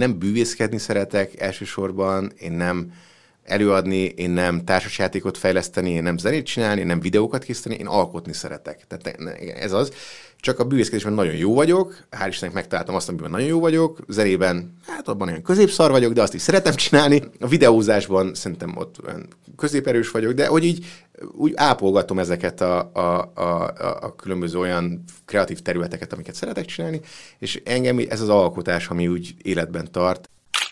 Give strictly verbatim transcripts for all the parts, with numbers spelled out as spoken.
nem bűvészkedni szeretek elsősorban, én nem előadni, én nem társasjátékot fejleszteni, én nem zenét csinálni, én nem videókat készíteni, én alkotni szeretek. Tehát ez az. Csak a bűvészkedésben nagyon jó vagyok, hál' Istennek megtaláltam azt, amiben nagyon jó vagyok, zenében, hát abban olyan középszar vagyok, de azt is szeretem csinálni. A videózásban szerintem ott olyan középerős vagyok, de hogy így úgy ápolgatom ezeket a, a, a, a különböző olyan kreatív területeket, amiket szeretek csinálni, és engem ez az alkotás, ami úgy életben tart.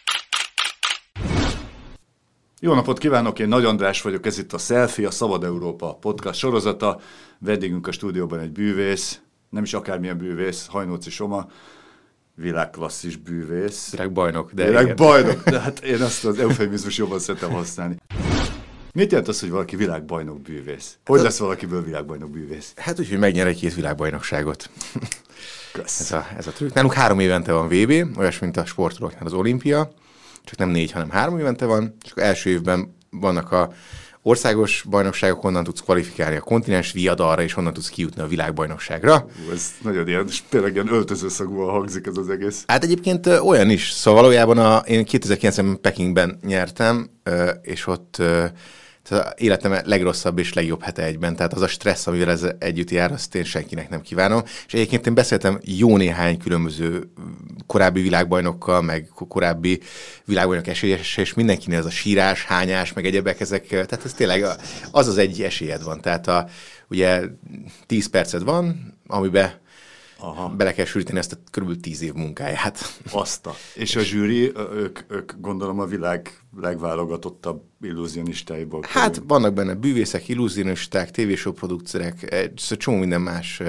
Jó napot kívánok, én Nagy András vagyok, ez itt a Selfie, a Szabad Európa podcast sorozata. Vendégünk a stúdióban egy bűvész, nem is akármilyen bűvész, Hajnóci Soma, világklasszis bűvész. Világbajnok, de Világbajnok, de hát én azt az eufemizmus jobban szeretem használni. Mit jelent az, hogy valaki világbajnok bűvész? Hogy lesz valakiből világbajnok bűvész? Hát úgy, hogy megnyer egy-két világbajnokságot. Kösz. Ez a, ez a trükk. Nálunk három évente van vé bé, olyas, mint a sportolóknál az olimpia, csak nem négy, hanem három évente van, és akkor első évben vannak a országos bajnokságok, onnan tudsz kvalifikálni a kontinens viadalra, és onnan tudsz kijutni a világbajnokságra. Ú, ez nagyon ilyen, és tényleg ilyen öltözőszagúan hangzik ez az egész. Hát egyébként ö, olyan is, szóval valójában a, én kétezer-kilencben Pekingben nyertem, ö, és ott ö, az életem legrosszabb és legjobb hete egyben, tehát az a stressz, amivel ez együtt jár, azt én senkinek nem kívánom. És egyébként én beszéltem jó néhány különböző korábbi világbajnokkal, meg korábbi világbajnok esélyes, és mindenkinél ez a sírás, hányás, meg egyebek ezek, tehát ez tényleg az az egy esélyed van. Tehát a, ugye tíz perced van, amiben Aha. bele kell sűríteni ezt a körülbelül tíz év munkáját. Azt a. És a zsűri, ők, ők gondolom a világ legválogatottabb illúzionistáiból. Hát körül. vannak benne bűvészek, illúzionisták, tévéshow producerek, szóval csomó minden más,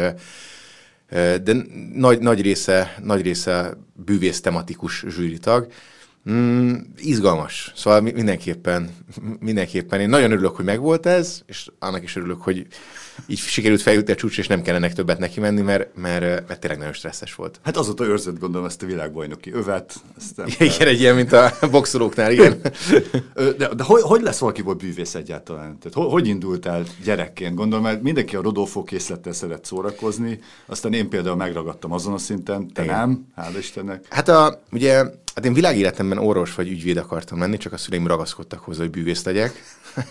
de nagy, nagy része, nagy része bűvész tematikus zsűritag. Mm, izgalmas. Szóval mindenképpen, mindenképpen én nagyon örülök, hogy megvolt ez, és annak is örülök, hogy így sikerült feljutni a csúcs, és nem kellene többet neki menni, mert, mert, mert tényleg nagyon stresszes volt. Hát azóta őrzött, gondolom, ezt a világbajnoki övet. Igen, egy ilyen, mint a boxolóknál, igen. De, de hogy, hogy lesz valakiból bűvész egyáltalán? Tehát, hogy, hogy indultál gyerekként? Gondolom, mert mindenki a Rodolfo készlettel szeret szórakozni, aztán én például megragadtam azon a szinten, te igen. Nem, hála Istennek. Hát a, ugye, hát én világéletemben orvos vagy ügyvéd akartam lenni, csak a szüleim ragaszkodtak hozzá, hogy bűvész legyek.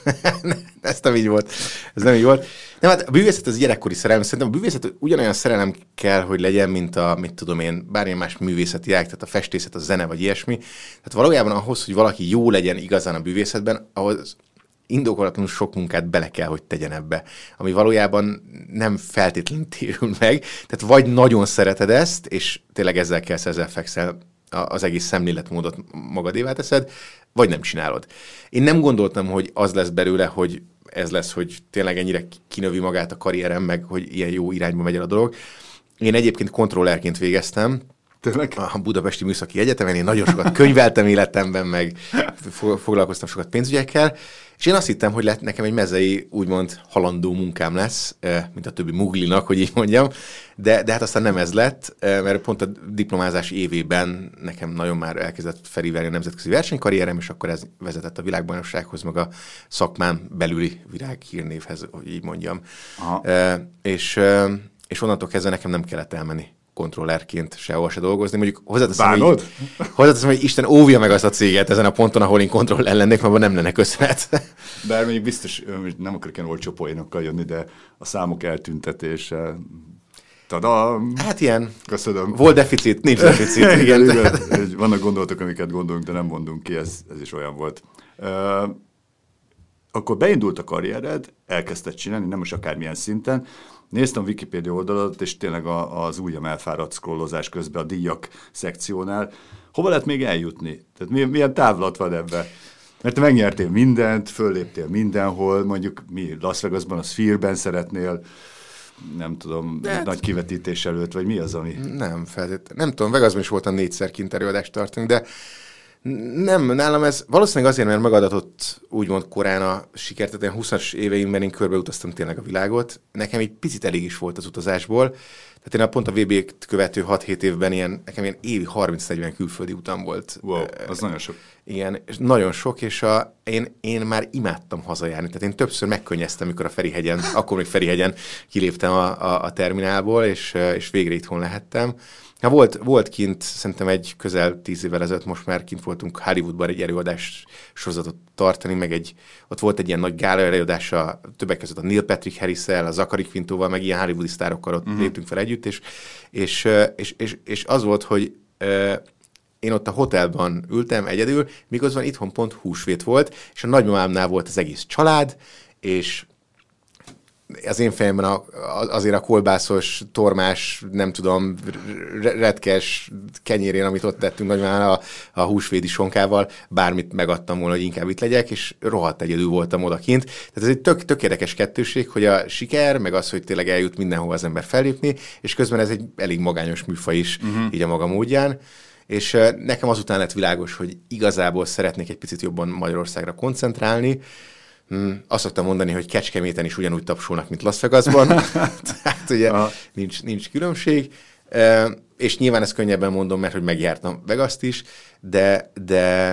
Ez nem így volt. Ez nem így volt. Nem, hát a bűvészet az gyerekkori szerelem. Szerintem a bűvészet ugyanolyan szerelem kell, hogy legyen, mint a, mit tudom én, bármilyen más művészeti ág, tehát a festészet, a zene, vagy ilyesmi. Tehát valójában ahhoz, hogy valaki jó legyen igazán a bűvészetben, ahhoz indokolatlanul sok munkát bele kell, hogy tegyen ebbe, ami valójában nem feltétlenül térül meg. Tehát vagy nagyon szereted ezt, és tényleg ezzel kell ezzel fekszel, az egész szemléletmódot magadévá teszed, vagy nem csinálod. Én nem gondoltam, hogy az lesz belőle, hogy ez lesz, hogy tényleg ennyire kinövi magát a karrierem, meg hogy ilyen jó irányba megy el a dolog. Én egyébként kontrollerként végeztem, tényleg? A Budapesti Műszaki Egyetemen, én nagyon sokat könyveltem életemben, meg foglalkoztam sokat pénzügyekkel, és én azt hittem, hogy lett nekem egy mezei, úgymond halandó munkám lesz, mint a többi muglinak, hogy így mondjam, de, de hát aztán nem ez lett, mert pont a diplomázás évében nekem nagyon már elkezdett felívelni a nemzetközi versenykarrierem, és akkor ez vezetett a világbajnoksághoz, meg a szakmám belüli világhírnévhez, hogy így mondjam. E, és, és onnantól kezdve nekem nem kellett elmenni kontrollerként sehol se dolgozni. Mondjuk hozzáteszem, hogy, hozzáteszem, hogy Isten óvja meg azt a céget ezen a ponton, ahol én kontroller lennék, mert nem lenne köszönet. Bár mondjuk biztos, nem akarok ilyen olcsó poénokkal jönni, de a számok eltüntetése, tadam! Hát ilyen. Köszönöm. Volt deficit, nincs deficit. igen, igen, igen. Vannak gondolatok, amiket gondolunk, de nem mondunk ki, ez, ez is olyan volt. Uh, akkor beindult a karriered, elkezdted csinálni, nem most akármilyen szinten. Néztem a Wikipédia oldaladat, és tényleg a, az ujjam elfáradt scrollozás közben a díjak szekciónál. Hova lehet még eljutni? Tehát milyen, milyen távlat van ebben? Mert te megnyertél mindent, fölléptél mindenhol, mondjuk mi Las Vegasban, a Sphere-ben szeretnél, nem tudom, de nagy kivetítés előtt, vagy mi az, ami... Nem, feltétlenül. Nem tudom, Vegasban is voltam négyszer kint előadást tartani, de nem, nálam ez valószínűleg azért, mert megadatott úgymond korán a sikert, tehát én húszas éveimben én körbeutaztam tényleg a világot. Nekem egy picit elég is volt az utazásból. Tehát én a pont a vé bét követő hat-hét évben ilyen, nekem ilyen évi harminc-negyven külföldi utam volt. Wow, az nagyon sok. Igen, és nagyon sok, és a, én, én már imádtam hazajárni. Tehát én többször megkönnyeztem, mikor a Ferihegyen, akkor még Ferihegyen kiléptem a, a, a terminálból, és, és végre itthon lehettem. Ha volt, volt kint, szerintem egy közel tíz évvel ezelőtt, most már kint voltunk Hollywoodban egy előadás sorozatot tartani, meg egy, ott volt egy ilyen nagy gála előadása, többek között a Neil Patrick Harris-szel, a Zachary Quintóval, meg ilyen hollywoodi sztárokkal ott uh-huh. léptünk fel együtt, és, és, és, és, és az volt, hogy uh, én ott a hotelban ültem egyedül, miközben itthon pont húsvét volt, és a nagymamámnál volt az egész család, és az én fejemben a, azért a kolbászos, tormás, nem tudom, retkes kenyérén, amit ott tettünk nagymamán a, a húsvédi sonkával, bármit megadtam volna, hogy inkább itt legyek, és rohadt egyedül voltam odakint. Tehát ez egy tök, tök érdekes kettőség, hogy a siker, meg az, hogy tényleg eljut mindenhova az ember fellépni, és közben ez egy elég magányos műfaj is, uh-huh. így a maga módján. És nekem azután lett világos, hogy igazából szeretnék egy picit jobban Magyarországra koncentrálni. Azt szoktam mondani, hogy Kecskeméten is ugyanúgy tapsolnak, mint Las Vegasban. Tehát ugye nincs, nincs különbség. És nyilván ezt könnyebben mondom, mert hogy megjártam Vegaszt is, de, de,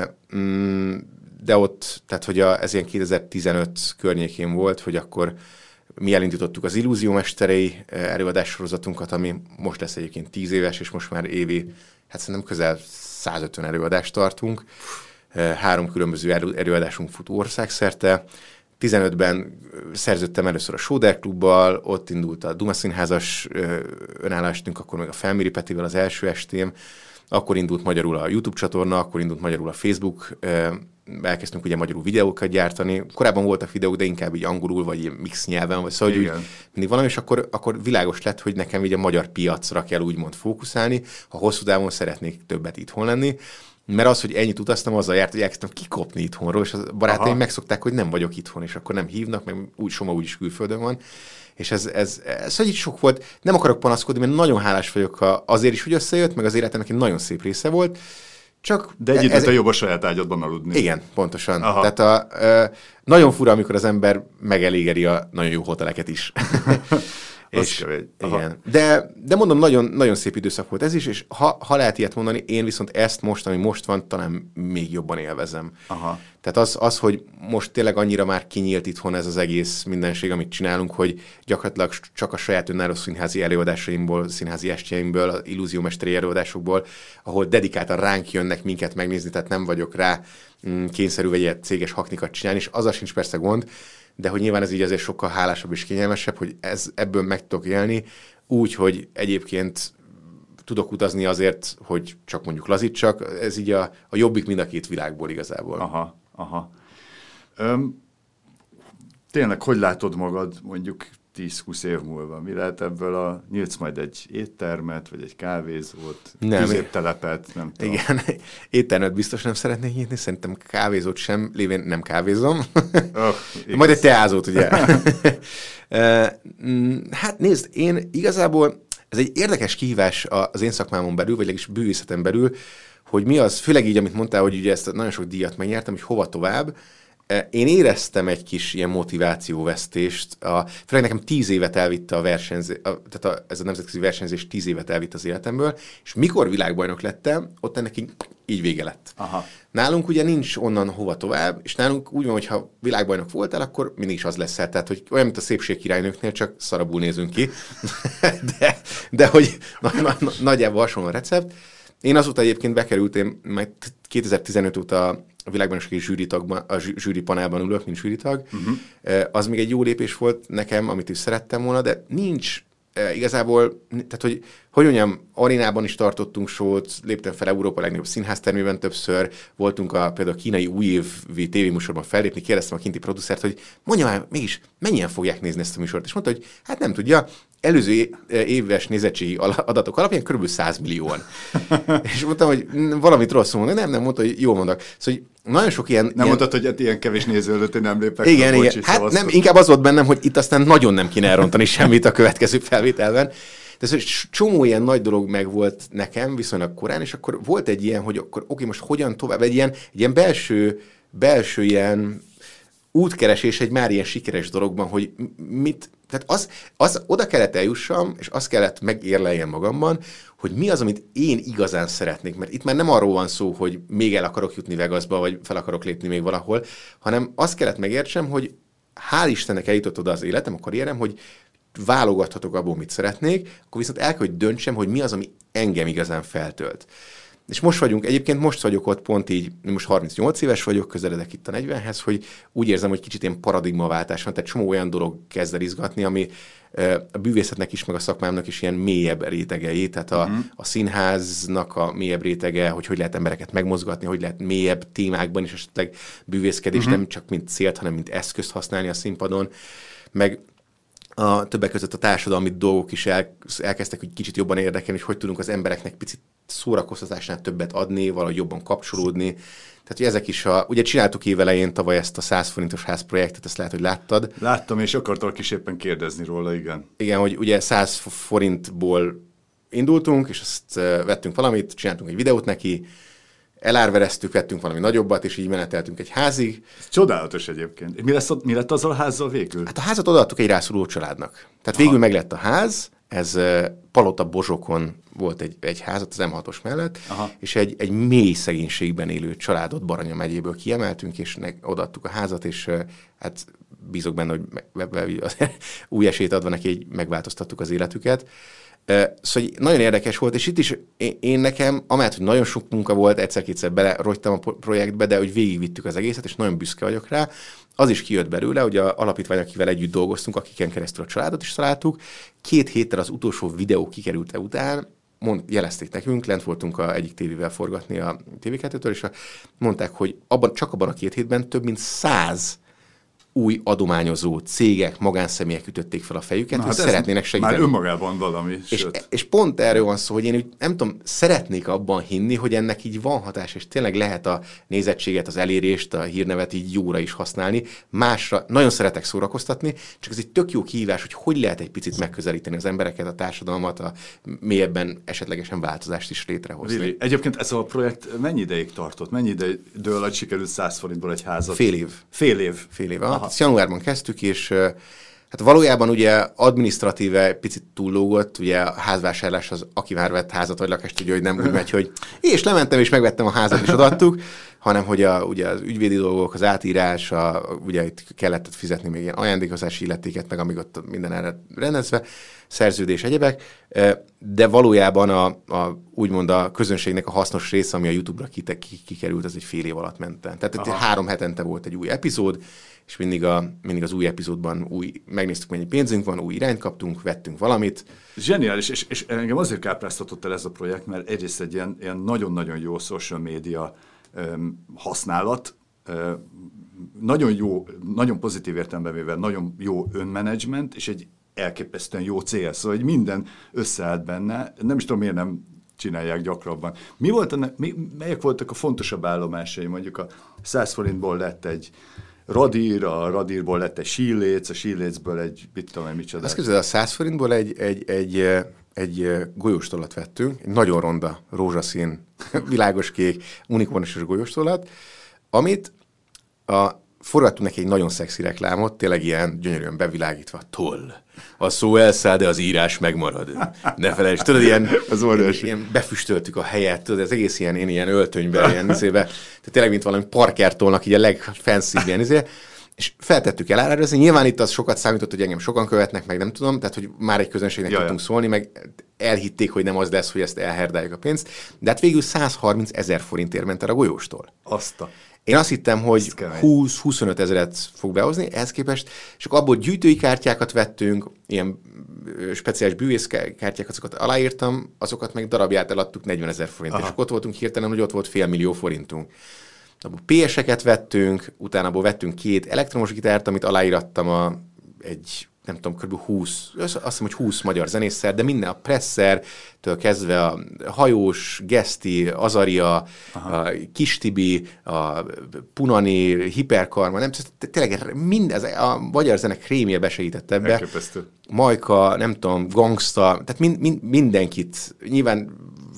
de ott, tehát hogy a, ez ilyen kétezer-tizenöt környékén volt, hogy akkor mi elindítottuk az Illúziómesterei előadássorozatunkat, ami most lesz egyébként tíz éves, és most már évi, hát szerintem közel százötven előadást tartunk. Három különböző előadásunk fut országszerte. tizenötben szerződtem először a Sóder Klubbal, ott indult a Duma Színházas önállástunk, akkor meg a Felméri Petivel az első estém, akkor indult magyarul a YouTube csatorna, akkor indult magyarul a Facebook, elkezdtünk ugye magyarul videókat gyártani. Korábban voltak videók, de inkább így angolul, vagy ilyen mix nyelven, vagy szóval úgy, mindig valami, és akkor, akkor világos lett, hogy nekem így a magyar piacra kell úgymond fókuszálni, ha hosszú távon szeretnék többet itthon lenni. Mert az, hogy ennyit utaztam, azzal járt, hogy elkezdtem kikopni itthonról, és a barátaim Aha. megszokták, hogy nem vagyok itthon, és akkor nem hívnak, meg úgy Soma úgyis külföldön van. És ez, ez, ez hogy így sok volt. Nem akarok panaszkodni, mert nagyon hálás vagyok azért is, hogy összejött, meg az életemnek egy nagyon szép része volt. Csak de egy időt a jobb a saját ágyadban aludni. Igen, pontosan. Aha. Tehát a, ö, nagyon fura, amikor az ember megelégeri a nagyon jó hoteleket is. És, igen. De, de mondom, nagyon, nagyon szép időszak volt ez is, és ha, ha lehet ilyet mondani, én viszont ezt most, ami most van, talán még jobban élvezem. Aha. Tehát az, az, hogy most tényleg annyira már kinyílt itthon ez az egész mindenség, amit csinálunk, hogy gyakorlatilag csak a saját önálló színházi előadásaimból, színházi estjeimből, az illúziómesteri előadásokból, ahol dedikáltan ránk jönnek minket megnézni, tehát nem vagyok rá kényszerű vagy céges haknikat csinálni, és azzal sincs persze gond, de hogy nyilván ez így azért sokkal hálásabb és kényelmesebb, hogy ez, ebből meg tudok élni, úgy, hogy egyébként tudok utazni azért, hogy csak mondjuk lazítsak, ez így a, a jobbik mind a két világból igazából. Aha, aha. Öm, tényleg, hogy látod magad mondjuk tíz-húsz év múlva? Mi lehet ebből a... Nyílsz majd egy éttermet, vagy egy kávézót, középtelepet, nem tudom. Igen, éttermet biztos nem szeretnék nyitni, szerintem kávézót sem, lévén nem kávézom. Oh, majd egy teázót, ugye. Hát nézd, én igazából, ez egy érdekes kihívás az én szakmámon belül, vagy legalábbis bűvészeten belül, hogy mi az, főleg így, amit mondtál, hogy ugye ezt nagyon sok díjat megnyertem, hogy hova tovább. Én éreztem egy kis ilyen motivációvesztést. A, főleg nekem tíz évet elvitte a versenyzés, a, tehát a, ez a nemzetközi versenyzés tíz évet elvitt az életemből, és mikor világbajnok lettem, ott ennek így, így vége lett. Aha. Nálunk ugye nincs onnan hova tovább, és nálunk úgy van, hogy ha világbajnok voltál, akkor mindig is az leszel. Tehát, hogy olyan, mint a szépségkirálynőknél, csak szarabul nézünk ki. de, de hogy na, na, na, nagyjából hasonló a recept. Én azóta egyébként bekerültem, majd kétezer-tizenöt óta a világbajnoksági zsűritagban, a zsűripanelban ülök, mint zsűritag. Uh-huh. Az még egy jó lépés volt nekem, amit is szerettem volna, de nincs igazából, tehát hogy, hogy mondjam, arénában is tartottunk sót, léptem fel Európa legnagyobb színháztermében többször, voltunk a, például a kínai újévi tévéműsorban fellépni, kérdeztem a kinti producert, hogy mondja már, mégis mennyien fogják nézni ezt a műsort, és mondta, hogy hát nem tudja, előző éves nézettségi adatok alapján kb. száz millióan. És mondtam, hogy valamit rosszul mondok, nem, nem mondta, hogy jól mondok. Szóval, hogy nagyon sok ilyen... Nem ilyen... mondtad, hogy hát ilyen kevés néző előtt én nem lépek. Igen, igen. Bocsi, hát nem, inkább az volt bennem, hogy itt aztán nagyon nem kéne elrontani semmit a következő felvételben. De szóval csomó ilyen nagy dolog meg volt nekem viszonylag korán, és akkor volt egy ilyen, hogy akkor oké, most hogyan tovább, egy ilyen, egy ilyen belső, belső ilyen útkeresés egy már ilyen sikeres dologban, hogy mit, tehát az, az oda kellett eljussam, és azt kellett megérleljem magamban, hogy mi az, amit én igazán szeretnék, mert itt már nem arról van szó, hogy még el akarok jutni Vegasba, vagy fel akarok lépni még valahol, hanem azt kellett megértsem, hogy hál' Istennek eljutott oda az életem, a karrierem, hogy válogathatok abból, mit szeretnék, akkor viszont el kell, hogy döntsem, hogy mi az, ami engem igazán feltölt. És most vagyunk, egyébként most vagyok ott pont így, most harmincnyolc éves vagyok, közeledek itt a negyvenhez, hogy úgy érzem, hogy kicsit ilyen paradigmaváltás van, tehát csomó olyan dolog kezd el izgatni, ami a bűvészetnek is, meg a szakmámnak is ilyen mélyebb rétegei, tehát a, uh-huh. a színháznak a mélyebb rétege, hogy hogy lehet embereket megmozgatni, hogy lehet mélyebb témákban is esetleg bűvészkedés, uh-huh. nem csak mint célt, hanem mint eszközt használni a színpadon, meg a többek között a társadalmi dolgok is el, elkezdtek hogy kicsit jobban érdekelni, hogy hogy tudunk az embereknek picit szórakoztatásnál többet adni, valahogy jobban kapcsolódni. Tehát, hogy ezek is a... Ugye csináltuk évelején tavaly ezt a száz forintos ház projektet, ezt lehet, hogy láttad. Láttam, és akartalak is éppen kérdezni róla, igen. Igen, hogy ugye száz forintból indultunk, és azt vettünk valamit, csináltunk egy videót neki, elárvereztük, vettünk valami nagyobbat, és így meneteltünk egy házig. Ez csodálatos egyébként. Mi, lesz, mi lett azzal a házzal végül? Hát a házat odaadtuk egy rászoruló családnak. Tehát Aha. végül meg lett a ház, ez Palota Bozsokon volt egy, egy házat az em hatos mellett, Aha. és egy, egy mély szegénységben élő családot Baranya megyéből kiemeltünk, és ne, odaadtuk a házat, és hát bízok benne, hogy me, me, új esélyt adva neki, így megváltoztattuk az életüket. Szóval nagyon érdekes volt, és itt is én, én nekem, amellett, hogy nagyon sok munka volt, egyszer-kétszer belerogytam a projektbe, de hogy végigvittük az egészet, és nagyon büszke vagyok rá, az is kijött belőle, hogy az alapítvány, akivel együtt dolgoztunk, akiken keresztül a családot is találtuk, két héttel az utolsó videó kikerült után, mond, jelezték nekünk, lent voltunk a egyik tévével forgatni a té vé kettőtől, és mondták, hogy abban, csak abban a két hétben több mint száz új adományozó cégek, magánszemélyek ütötték fel a fejüket, hogy hát szeretnének segíteni. Már önmagában valami. És, és pont erről van szó, hogy én úgy, nem tudom, szeretnék abban hinni, hogy ennek így van hatás, és tényleg lehet a nézettséget, az elérést, a hírnevet így jóra is használni. Másra nagyon szeretek szórakoztatni, csak ez egy tök jó kihívás, hogy hogy lehet egy picit megközelíteni az embereket, a társadalmat, a mélyebben esetlegesen változást is létrehozni. Vili, egyébként ez a projekt mennyi ideig tartott? Mennyi idő alatt sikerült száz forintból egy házat? Fél év. Fél év. Fél év. Ezt januárban kezdtük, és hát valójában ugye adminisztratíve picit túllógott, ugye a házvásárlás az, aki már vett házat vagy lakást, tudja, hogy nem úgy megy, hogy és lementem és megvettem a házat és odaadtuk, hanem hogy a, ugye az ügyvédi dolgok, az átírás, a, ugye itt kellett fizetni még ilyen ajándékozási illetéket, meg amíg ott minden erre rendezve, szerződés, egyebek, de valójában a, a, úgymond a közönségnek a hasznos része, ami a YouTube-ra kikerült, az egy fél év alatt ment. Tehát Aha. három hetente volt egy új epizód, és mindig, a, mindig az új epizódban új, megnéztük, mennyi pénzünk van, új irányt kaptunk, vettünk valamit. Zseniális, és, és engem azért kápráztatott el ez a projekt, mert egyrészt egy ilyen, ilyen nagyon-nagyon jó social media um, használat, um, nagyon jó, nagyon pozitív értelemben véve, nagyon jó önmenedzsment, és egy elképesztően jó cél, szóval hogy minden összeállt benne, nem is tudom, miért nem csinálják gyakrabban. Mi volt a, mi, melyek voltak a fontosabb állomásai? Mondjuk a száz forintból lett egy radír, a radírból lett egy síléc, a sílécből egy, mit tudom, micsoda. Azt képzeld, a száz forintból egy, egy, egy, egy golyóstollat vettünk, egy nagyon ronda, rózsaszín, világos kék, unikonos golyóstollat, amit a forgattunk neki egy nagyon szexi reklámot, tényleg ilyen gyönyörűen bevilágítva, toll. A szó elszáll, de az írás megmarad. Ne felejtsd, tudod, ilyen, az ilyen befüstöltük a helyet, tudod, ez egész ilyen, én ilyen öltönyben, ilyen izébe, tehát tényleg, mint valami parkertolnak, így a legfancybb ilyen izé, és feltettük el árazni. Nyilván itt az sokat számított, hogy engem sokan követnek, meg nem tudom, tehát, hogy már egy közönségnek Jaj. tudtunk szólni, meg elhitték, hogy nem az lesz, hogy ezt elherdáljuk a pénzt, de hát végül százharminc ezer forintért ment el a golyóstól. Azt a... Én azt hittem, hogy húsz-huszonöt ezeret fog behozni, ehhez képest, és akkor abból gyűjtői kártyákat vettünk, ilyen speciális bűvészkártyákat, azokat aláírtam, azokat meg darabját eladtuk negyvenezer forintért, és ott voltunk hirtelen, hogy ott volt fél millió forintunk. Abból pé eseket vettünk, utána abból vettünk két elektromos gitárt, amit aláírattam a, egy, nem tudom, kb. húsz, azt hiszem, hogy húsz magyar zenésszer, de minden, a Pressertől kezdve a Hajós, Geszti, Azaria, Aha. a Kistibi, a Punani, Hiperkarma, nem tényleg mindez, a magyar zene krémje besegített ebbe. Elképesztő. Majka, nem tudom, Gangsta, tehát mind, mind, mindenkit, nyilván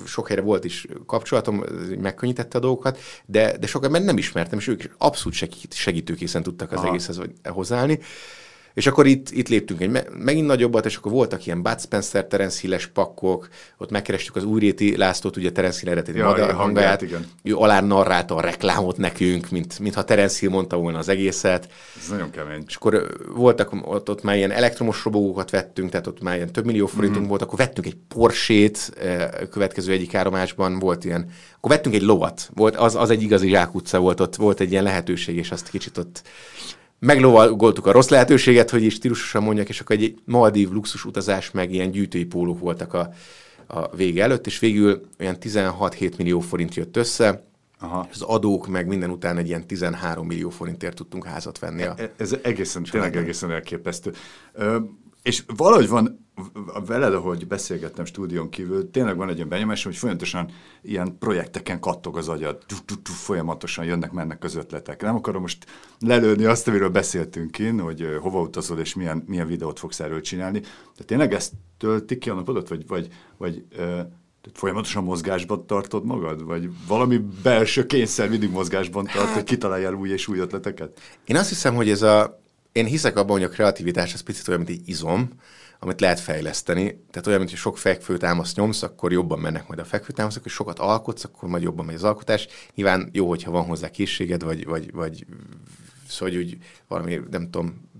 sok helyre volt is kapcsolatom, megkönnyítette a dolgokat, de, de sok ember nem ismertem, és ők abszolút segít, segítőkészen tudtak az Aha. egészhez hozzáállni. És akkor itt, itt léptünk egy me- megint nagyobbat, és akkor voltak ilyen Bud Spencer, Terence Hill-es pakkok, ott megkerestük az Újréti Lászlót, ugye Terence Hill eredeti ja, madár hangját, igen. Ő alá narrálta a reklámot nekünk, mint, mintha Terence Hill mondta volna az egészet. Ez nagyon kemény. És akkor voltak, ott, ott már ilyen elektromos robogókat vettünk, tehát ott már ilyen több millió forintunk mm-hmm. volt, akkor vettünk egy Porsét, következő egyik állomásban volt ilyen, akkor vettünk egy lovat, volt, az, az egy igazi zsákutca volt, ott volt egy ilyen lehetőség, és azt kicsit ott meglovagoltuk a rossz lehetőséget, hogy is stílusosan mondjak, és akkor egy Maldív luxus utazás, meg ilyen gyűjtői pólók voltak a, a vége előtt, és végül olyan tizenhat-hét millió forint jött össze, Aha. és az adók meg minden után egy ilyen tizenhárom millió forintért tudtunk házat venni. A Ez egészen, tényleg egészen elképesztő. Ö, és valahogy van veled, ahogy beszélgettem stúdión kívül, tényleg van egy ilyen benyomásom, hogy folyamatosan ilyen projekteken kattog az agyad, folyamatosan jönnek-mennek az ötletek. Nem akarom most lelőni azt, amiről beszéltünk kint, hogy hova utazol és milyen, milyen videót fogsz erről csinálni. De tényleg ezt tölti ki a napodat, vagy, vagy, vagy ö, folyamatosan mozgásban tartod magad? Vagy valami belső kényszer mindig mozgásban tart, hogy kitaláljál új és új ötleteket? Én azt hiszem, hogy ez a Én hiszek abban, hogy a kreativitás az picit olyan, mint egy izom, amit lehet fejleszteni. Tehát olyan, mint hogy sok fekvőtámaszt nyomsz, akkor jobban mennek majd a fekvőtámaszok, és sokat alkotsz, akkor majd jobban megy az alkotás. Nyilván jó, hogyha van hozzá készséged, vagy, vagy, vagy szóval, hogy úgy valami, nem tudom,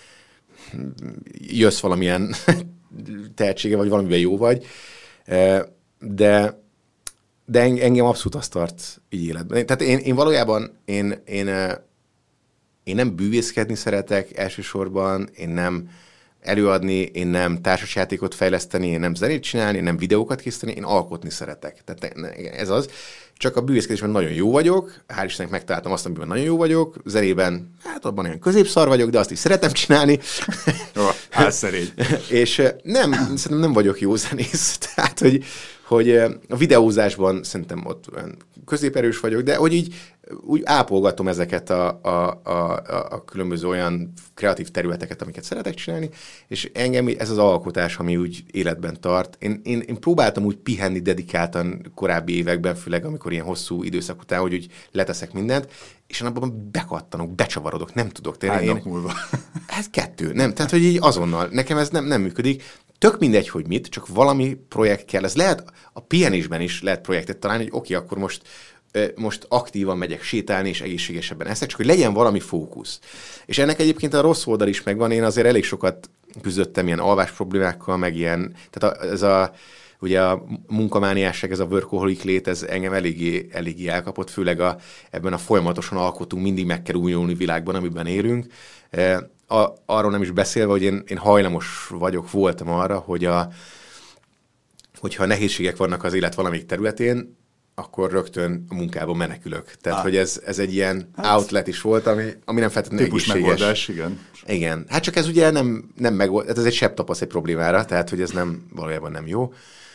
jössz valamilyen tehetsége, vagy valamiben jó vagy. De, de engem abszolút azt tart így életben. Tehát én, én valójában én, én Én nem bűvészkedni szeretek elsősorban, én nem előadni, én nem társasjátékot fejleszteni, én nem zenét csinálni, én nem videókat készíteni, én alkotni szeretek. Tehát ez az. Csak a bűvészkedésben nagyon jó vagyok, hál' Istennek megtaláltam azt, amiben nagyon jó vagyok, zenében, hát abban olyan középszar vagyok, de azt is szeretem csinálni. Jó, hát szerény. És nem, szerintem nem vagyok jó zenész, tehát, hogy, hogy a videózásban szerintem ott középerős vagyok, de hogy így úgy ápolgatom ezeket a, a, a, a különböző olyan kreatív területeket, amiket szeretek csinálni, és engem ez az alkotás, ami úgy életben tart. Én, én, én próbáltam úgy pihenni dedikáltan korábbi években, főleg amikor ilyen hosszú időszak után, hogy úgy leteszek mindent, és én abban bekattanok, becsavarodok, nem tudok. Hány nap múlva? Ez kettő, nem, tehát hogy így azonnal. Nekem ez nem, nem működik. Tök mindegy, hogy mit, csak valami projekt kell. Ez lehet, a pihenésben is lehet projektet találni, hogy oké, akkor most most aktívan megyek sétálni, és egészségesebben eszek, csak hogy legyen valami fókusz. És ennek egyébként a rossz oldal is megvan, én azért elég sokat küzdöttem ilyen alvás problémákkal, meg ilyen, tehát a, ez a, ugye a munkamániásság, ez a workaholic lét, ez engem eléggé, eléggé elkapott, főleg a, ebben a folyamatosan alkotunk, mindig meg kell újulni világban, amiben érünk. A, arról nem is beszélve, hogy én, én hajlamos vagyok, voltam arra, hogy a, hogyha nehézségek vannak az élet valamelyik területén, akkor rögtön a munkában menekülök. Tehát, ah. hogy ez, ez egy ilyen hát, outlet is volt, ami, ami nem feltétlenül egészséges. Megoldás, igen. Igen. Hát csak ez ugye nem, nem megoldás, ez egy sebb tapasz egy problémára, tehát, hogy ez nem, valójában nem jó.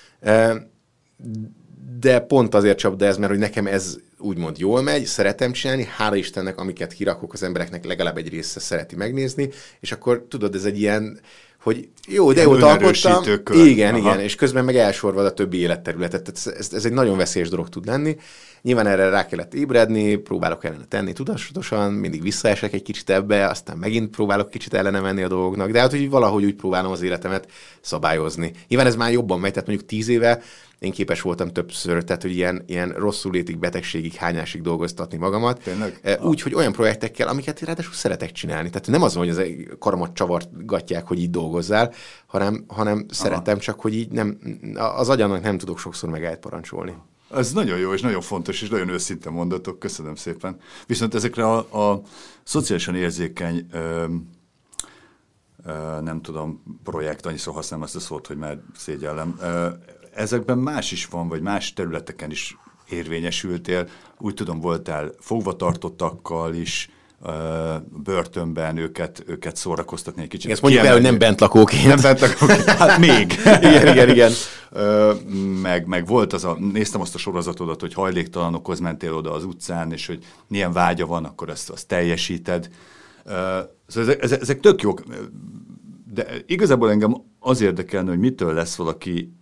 De pont azért csap, de ez, mert hogy nekem ez úgymond jól megy, szeretem csinálni, hála Istennek, amiket kirakok, az embereknek legalább egy része szereti megnézni, és akkor tudod, ez egy ilyen, hogy jó, de jót alkottam. Igen, Aha. igen, és közben meg elsorvad a többi életterületet. Ez, ez, ez egy nagyon veszélyes dolog tud lenni. Nyilván erre rá kellett ébredni, próbálok ellene tenni tudatosan, mindig visszaesek egy kicsit ebbe, aztán megint próbálok kicsit ellene menni a dolgoknak, de hát, hogy valahogy úgy próbálom az életemet szabályozni. Nyilván ez már jobban megy, tehát mondjuk tíz éve én képes voltam többször, tehát hogy ilyen, ilyen rosszul létig, betegségig, hányásig dolgoztatni magamat. Tényleg? Úgy, hogy olyan projektekkel, amiket ráadásul szeretek csinálni. Tehát nem az van, hogy az karomat csavargatják, hogy így dolgozzál, hanem, hanem szeretem, csak hogy így nem, az agyamnak nem tudok sokszor megállt parancsolni. Ez nagyon jó, és nagyon fontos, és nagyon őszinte mondatok, köszönöm szépen. Viszont ezekre a, a szociálisan érzékeny, ö, ö, nem tudom, projekt, annyiszor használom azt a szót, hogy már szégyellem, ö, ezekben más is van, vagy más területeken is érvényesültél. Úgy tudom, voltál fogvatartottakkal is, börtönben őket, őket szórakoztatni egy kicsit. Ezt mondjuk el, hogy nem bentlakóként. Nem bentlakóként, hát még. igen, igen, igen. Meg, meg volt az a, néztem azt a sorozatodat, hogy hajléktalanokhoz mentél oda az utcán, és hogy milyen vágya van, akkor ezt azt teljesíted. Szóval ezek, ezek tök jók, de igazából engem az érdekelne, hogy mitől lesz valaki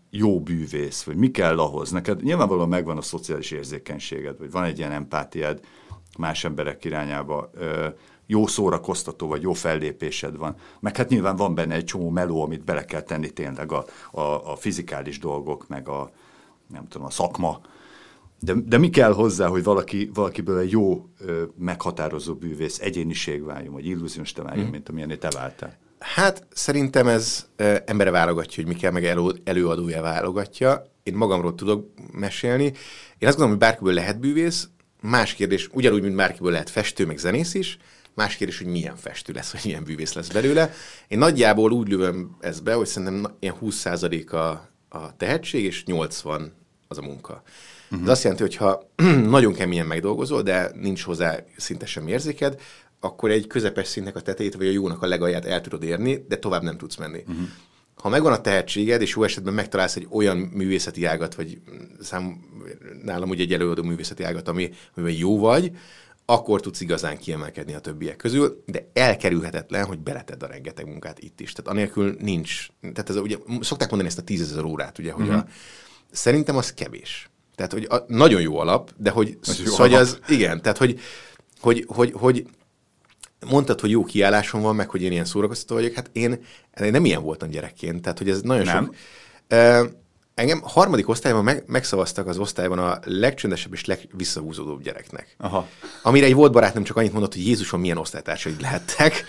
jó bűvész, vagy mi kell ahhoz? Neked nyilvánvalóan megvan a szociális érzékenységed, vagy van egy ilyen empátiád más emberek irányába, jó szórakoztató, vagy jó fellépésed van. Meg hát nyilván van benne egy csomó meló, amit bele kell tenni tényleg a, a, a fizikális dolgok, meg a, nem tudom, a szakma. De, de mi kell hozzá, hogy valaki, valakiből egy jó, meghatározó bűvész egyéniség váljon, vagy illúzionista váljon, hmm. mint amilyen te váltál? Hát szerintem ez e, embere válogatja, hogy mi kell, meg elő, előadója válogatja. Én magamról tudok mesélni. Én azt gondolom, hogy bárkiből lehet bűvész. Más kérdés, ugyanúgy, mint bárkiből lehet festő, meg zenész is. Más kérdés, hogy milyen festő lesz, vagy milyen bűvész lesz belőle. Én nagyjából úgy lövöm ezt be, hogy szerintem ilyen húsz százalék a, a tehetség, és nyolcvan az a munka. Uh-huh. Ez azt jelenti, hogy ha nagyon keményen megdolgozol, de nincs hozzá szinte sem érzéked, akkor egy közepes szintnek a tetejét, vagy a jónak a legalját el tudod érni, de tovább nem tudsz menni. Uh-huh. Ha megvan a tehetséged, és jó esetben megtalálsz egy olyan művészeti ágat, vagy szám, nálam ugye egy előadó művészeti ágat, ami, amiben jó vagy, akkor tudsz igazán kiemelkedni a többiek közül, de elkerülhetetlen, hogy beletedd a rengeteg munkát itt is. Tehát anélkül nincs, tehát ez ugye, szokták mondani ezt a tízezer órát, ugye, hogy uh-huh. a, szerintem az kevés. Tehát, hogy a, nagyon jó alap, de hogy, szóval az, igen, tehát, hogy, hogy, hogy, hogy mondtad, hogy jó kiállásom van, meg hogy én ilyen szórakoztató vagyok, hát én, én nem ilyen voltam gyerekként, tehát, hogy ez nagyon nem. sok... Uh, engem harmadik osztályban meg, megszavaztak az osztályban a legcsöndesebb és legvisszahúzódóbb gyereknek. Aha. Amire egy volt barátnőm csak annyit mondott, hogy Jézusom, milyen osztálytársaid lehettek.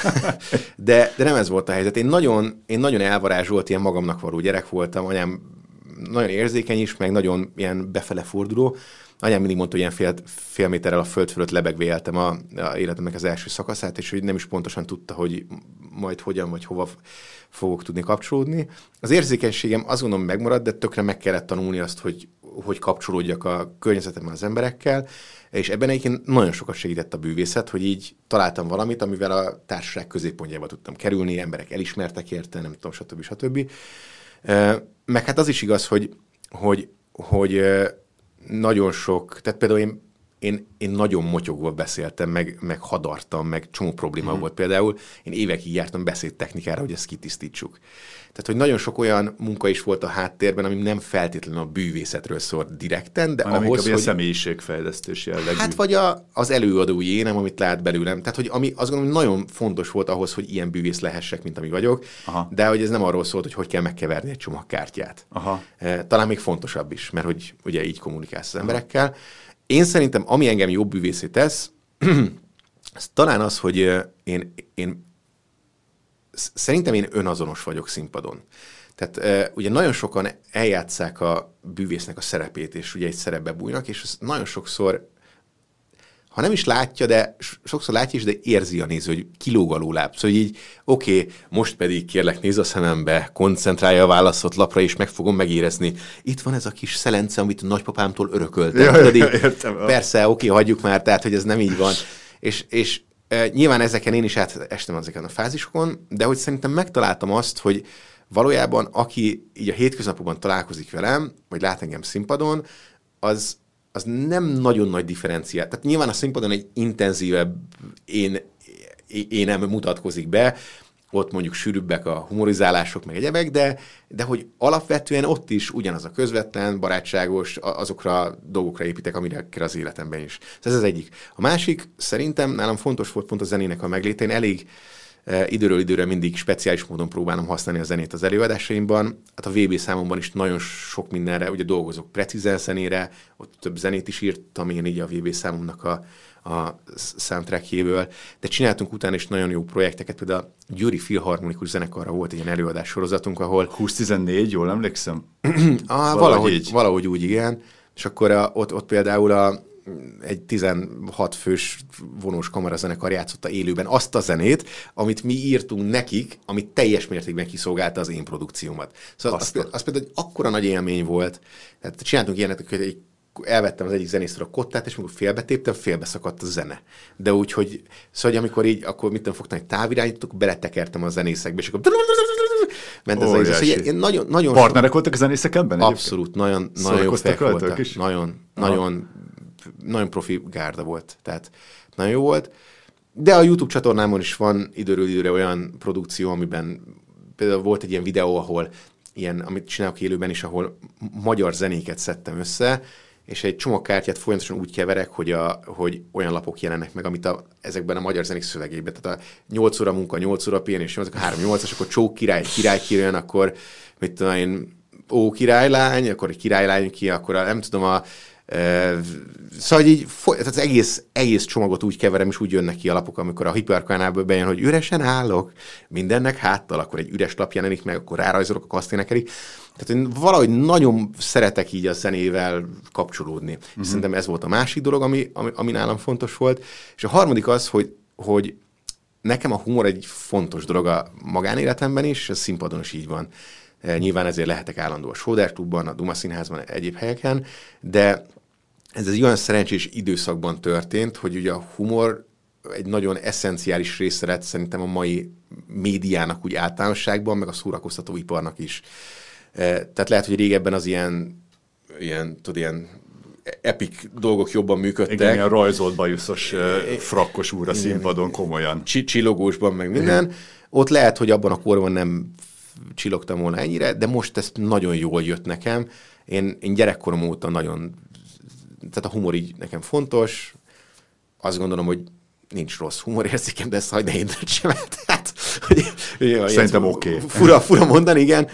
de, de nem ez volt a helyzet. Én nagyon, én nagyon elvarázsolt, ilyen magamnak való gyerek voltam, anyám nagyon érzékeny is, meg nagyon ilyen befele forduló. Anyám mindig mondta, hogy ilyen fél, fél méterrel a föld fölött lebegve éltem a, a életemnek az első szakaszát, és hogy nem is pontosan tudta, hogy majd hogyan vagy hova fogok tudni kapcsolódni. Az érzékenységem azt gondolom megmaradt, de tökre meg kellett tanulni azt, hogy hogy kapcsolódjak a környezetemben az emberekkel, és ebben egyébként nagyon sokat segített a bűvészet, hogy így találtam valamit, amivel a társaság középpontjába tudtam kerülni, emberek elismertek érte, nem tudom, stb. stb. Meg hát az is igaz, hogy, hogy, hogy nagyon sok, tehát például én, én, én nagyon motyogva beszéltem, meg, meg hadartam, meg csomó probléma mm. volt például. Én évekig jártam beszédtechnikára, hogy ezt kitisztítsuk. Tehát, hogy nagyon sok olyan munka is volt a háttérben, ami nem feltétlenül a bűvészetről szól direkten, de hanem ahhoz, hogy... hogy... a személyiségfejlesztés jellegű. Hát vagy a, az előadói énem, amit lát belőlem. Tehát, hogy ami azt gondolom, hogy nagyon fontos volt ahhoz, hogy ilyen bűvész lehessek, mint ami vagyok, aha. de hogy ez nem arról szólt, hogy hogy kell megkeverni egy csomag kártyát. Aha. Talán még fontosabb is, mert hogy ugye így kommunikálsz az aha. emberekkel. Én szerintem, ami engem jobb bűvészé tesz, az talán az, hogy én, én szerintem én önazonos vagyok színpadon. Tehát uh, ugye nagyon sokan eljátsszák a bűvésznek a szerepét, és ugye egy szerepbe bújnak, és nagyon sokszor, ha nem is látja, de sokszor látja is, de érzi a néző, hogy kilóg a lóláb. Szóval így, oké, okay, most pedig kérlek, nézz a szemembe, koncentrálja a válaszott lapra, és meg fogom megérezni. Itt van ez a kis szelence, amit a nagypapámtól örököltem. Ja, Tudod, így, értem. Persze, oké, okay, hagyjuk már, tehát, hogy ez nem így van. És, és e, nyilván ezeken én is átestem ezeken a fázisokon, de hogy szerintem megtaláltam azt, hogy valójában aki így a hétköznapokban találkozik velem, vagy lát engem színpadon, az, az nem nagyon nagy differenciát. Tehát nyilván a színpadon egy intenzívebb én, én nem mutatkozik be, ott mondjuk sűrűbbek a humorizálások, meg egyebek, de, de hogy alapvetően ott is ugyanaz a közvetlen, barátságos, azokra a dolgokra építek, amire kell az életemben is. Ez az egyik. A másik, szerintem nálam fontos volt pont a zenének a meglétén, elég időről időre mindig speciális módon próbálom használni a zenét az előadásaimban. Hát a vé bé számomban is nagyon sok mindenre, ugye dolgozok precízen zenére, ott több zenét is írtam én így a vé bé számomnak a, a soundtrackjéből, de csináltunk utána is nagyon jó projekteket, például a Győri Filharmonikus Zenekarra volt egy ilyen előadás sorozatunk, ahol... húsz tizennégy, jól emlékszem? ah, valahogy, valahogy úgy, igen. És akkor a, ott, ott például a egy tizenhat fős vonós kamarazenekar játszotta élőben azt a zenét, amit mi írtunk nekik, amit teljes mértékben kiszolgálta az én produkciómat. Szóval az, az, az például egy akkora nagy élmény volt. Tehát csináltunk ilyenet, hogy egy, elvettem az egyik zenésztől a kottát, és amikor félbetéptem, félbeszakadt a zene. De úgy, hogy szóval amikor így, akkor mit nem fogtam egy távirányítót, beletekertem a zenészekbe, és akkor ment ez az egész. Nagyon, nagyon partnerek voltak a zenészek ebben? Abszolút, nagyon, nagyon jó fejek voltak. Is? Nagyon, nagyon nagyon profi gárda volt, tehát nagyon jó volt. De a YouTube csatornámon is van időről időre olyan produkció, amiben például volt egy ilyen videó, ahol ilyen, amit csinálok élőben is, ahol magyar zenéket szedtem össze, és egy csomó kártyát folyamatosan úgy keverek, hogy, a, hogy olyan lapok jelennek meg, amit a, ezekben a magyar zenék szövegében. Tehát a nyolc óra munka, nyolc óra pihenés, a három nyolcas, akkor csók király, király kijön, akkor mit tudom én, ó királylány, akkor egy királylány ki, akkor a, nem tudom, a e, szóval így tehát az egész, egész csomagot úgy keverem, és úgy jönnek ki a lapok, amikor a hiperkanából bejön, hogy üresen állok, mindennek háttal, akkor egy üres lap jelenik meg, akkor rárajzolok, akkor azt énekelik. Tehát én valahogy nagyon szeretek így a zenével kapcsolódni. Uh-huh. És szerintem ez volt a másik dolog, ami, ami, ami nálam fontos volt. És a harmadik az, hogy, hogy nekem a humor egy fontos dolog a magánéletemben is, és a színpadon is így van. Nyilván ezért lehetek állandó a Sóder Klubban, a Duma Színházban, egyéb helyeken, de ez egy olyan szerencsés időszakban történt, hogy ugye a humor egy nagyon eszenciális része lett szerintem a mai médiának úgy általánosságban, meg a szórakoztatóiparnak is. Tehát lehet, hogy régebben az ilyen, ilyen, tudod, ilyen epic dolgok jobban működtek. Igen, ilyen rajzolt bajuszos frakkos úr a színpadon, komolyan. Csillogósban, meg minden. Igen. Ott lehet, hogy abban a korban nem csillogtam volna ennyire, de most ez nagyon jól jött nekem. Én, én gyerekkorom óta nagyon, tehát a humor így nekem fontos. Azt gondolom, hogy nincs rossz humorérzékem, de ezt hagyd ne értsem el. Tehát, hogy, szerintem oké. Okay. Fura, fura mondani, igen.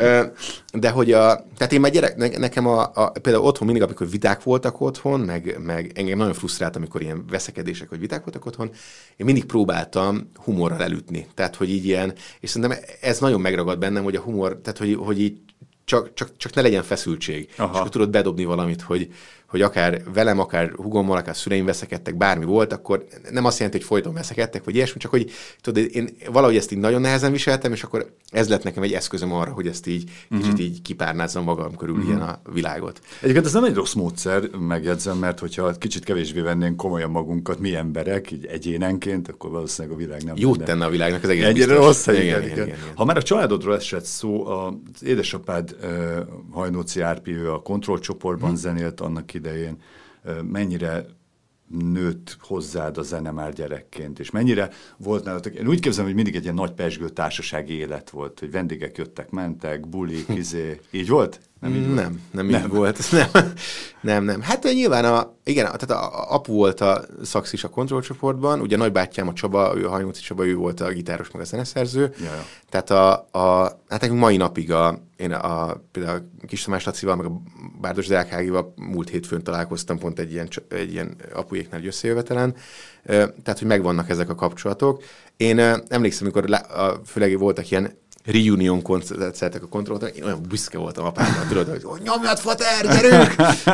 De hogy a, tehát én már gyerek, nekem a, a, például otthon mindig, amikor viták voltak otthon, meg, meg engem nagyon frusztrált, amikor ilyen veszekedések vagy viták voltak otthon, én mindig próbáltam humorral elütni. Tehát, hogy így ilyen, és szerintem ez nagyon megragad bennem, hogy a humor, tehát, hogy, hogy így csak, csak, csak ne legyen feszültség. Aha. És akkor tudod bedobni valamit, hogy, hogy akár velem, akár hugommal, akár szüleim veszekedtek, bármi volt, akkor nem azt jelenti, hogy folyton veszekedtek, vagy ilyesmi, csak hogy tudod, én valahogy ezt így nagyon nehezen viseltem, és akkor ez lett nekem egy eszközöm arra, hogy ezt így uh-huh. kicsit így kipárnázzam magam körül uh-huh. ilyen a világot. Egyébként ez nem egy rossz módszer, megjegyzem, mert hogyha kicsit kevésbé vennénk komolyan magunkat, mi emberek, így egyénenként, akkor valószínűleg a világ nem jót minden. Tenne a világnak az egész egyre rossz, igen, igen, igen, igen, igen. Ha már a családodról esett szó, az édesapád uh, Hajnóci Árpi, ő a kontrollcsoportban hmm. zenélt annak idején, mennyire nőtt hozzád a zene már gyerekként, és mennyire volt nálatok, én úgy képzelem, hogy mindig egy ilyen nagy pezsgő társasági élet volt, hogy vendégek jöttek, mentek, bulik, izé, így volt? Nem, így volt? nem, nem, nem így volt. Nem, nem, nem. Hát nyilván, a, igen, tehát a, a apu volt a szaxis a kontrollcsoportban, ugye a nagybátyám a Csaba, ő a Hajnóci Csaba, ő volt a gitáros, meg a zeneszerző. Jaja. Tehát a, a, hát nekünk mai napig a, én a, például a Kis Tamás Lacival, meg a Bárdos Deák Ágival múlt hétfőn találkoztam pont egy ilyen, egy ilyen apujéknál egy összejövetelen, tehát, hogy megvannak ezek a kapcsolatok. Én emlékszem, amikor a, főleg voltak ilyen reunion koncertek a kontrollton, én olyan büszke voltam apámmal, tudod, hogy nyomjad, fater, gyerünk!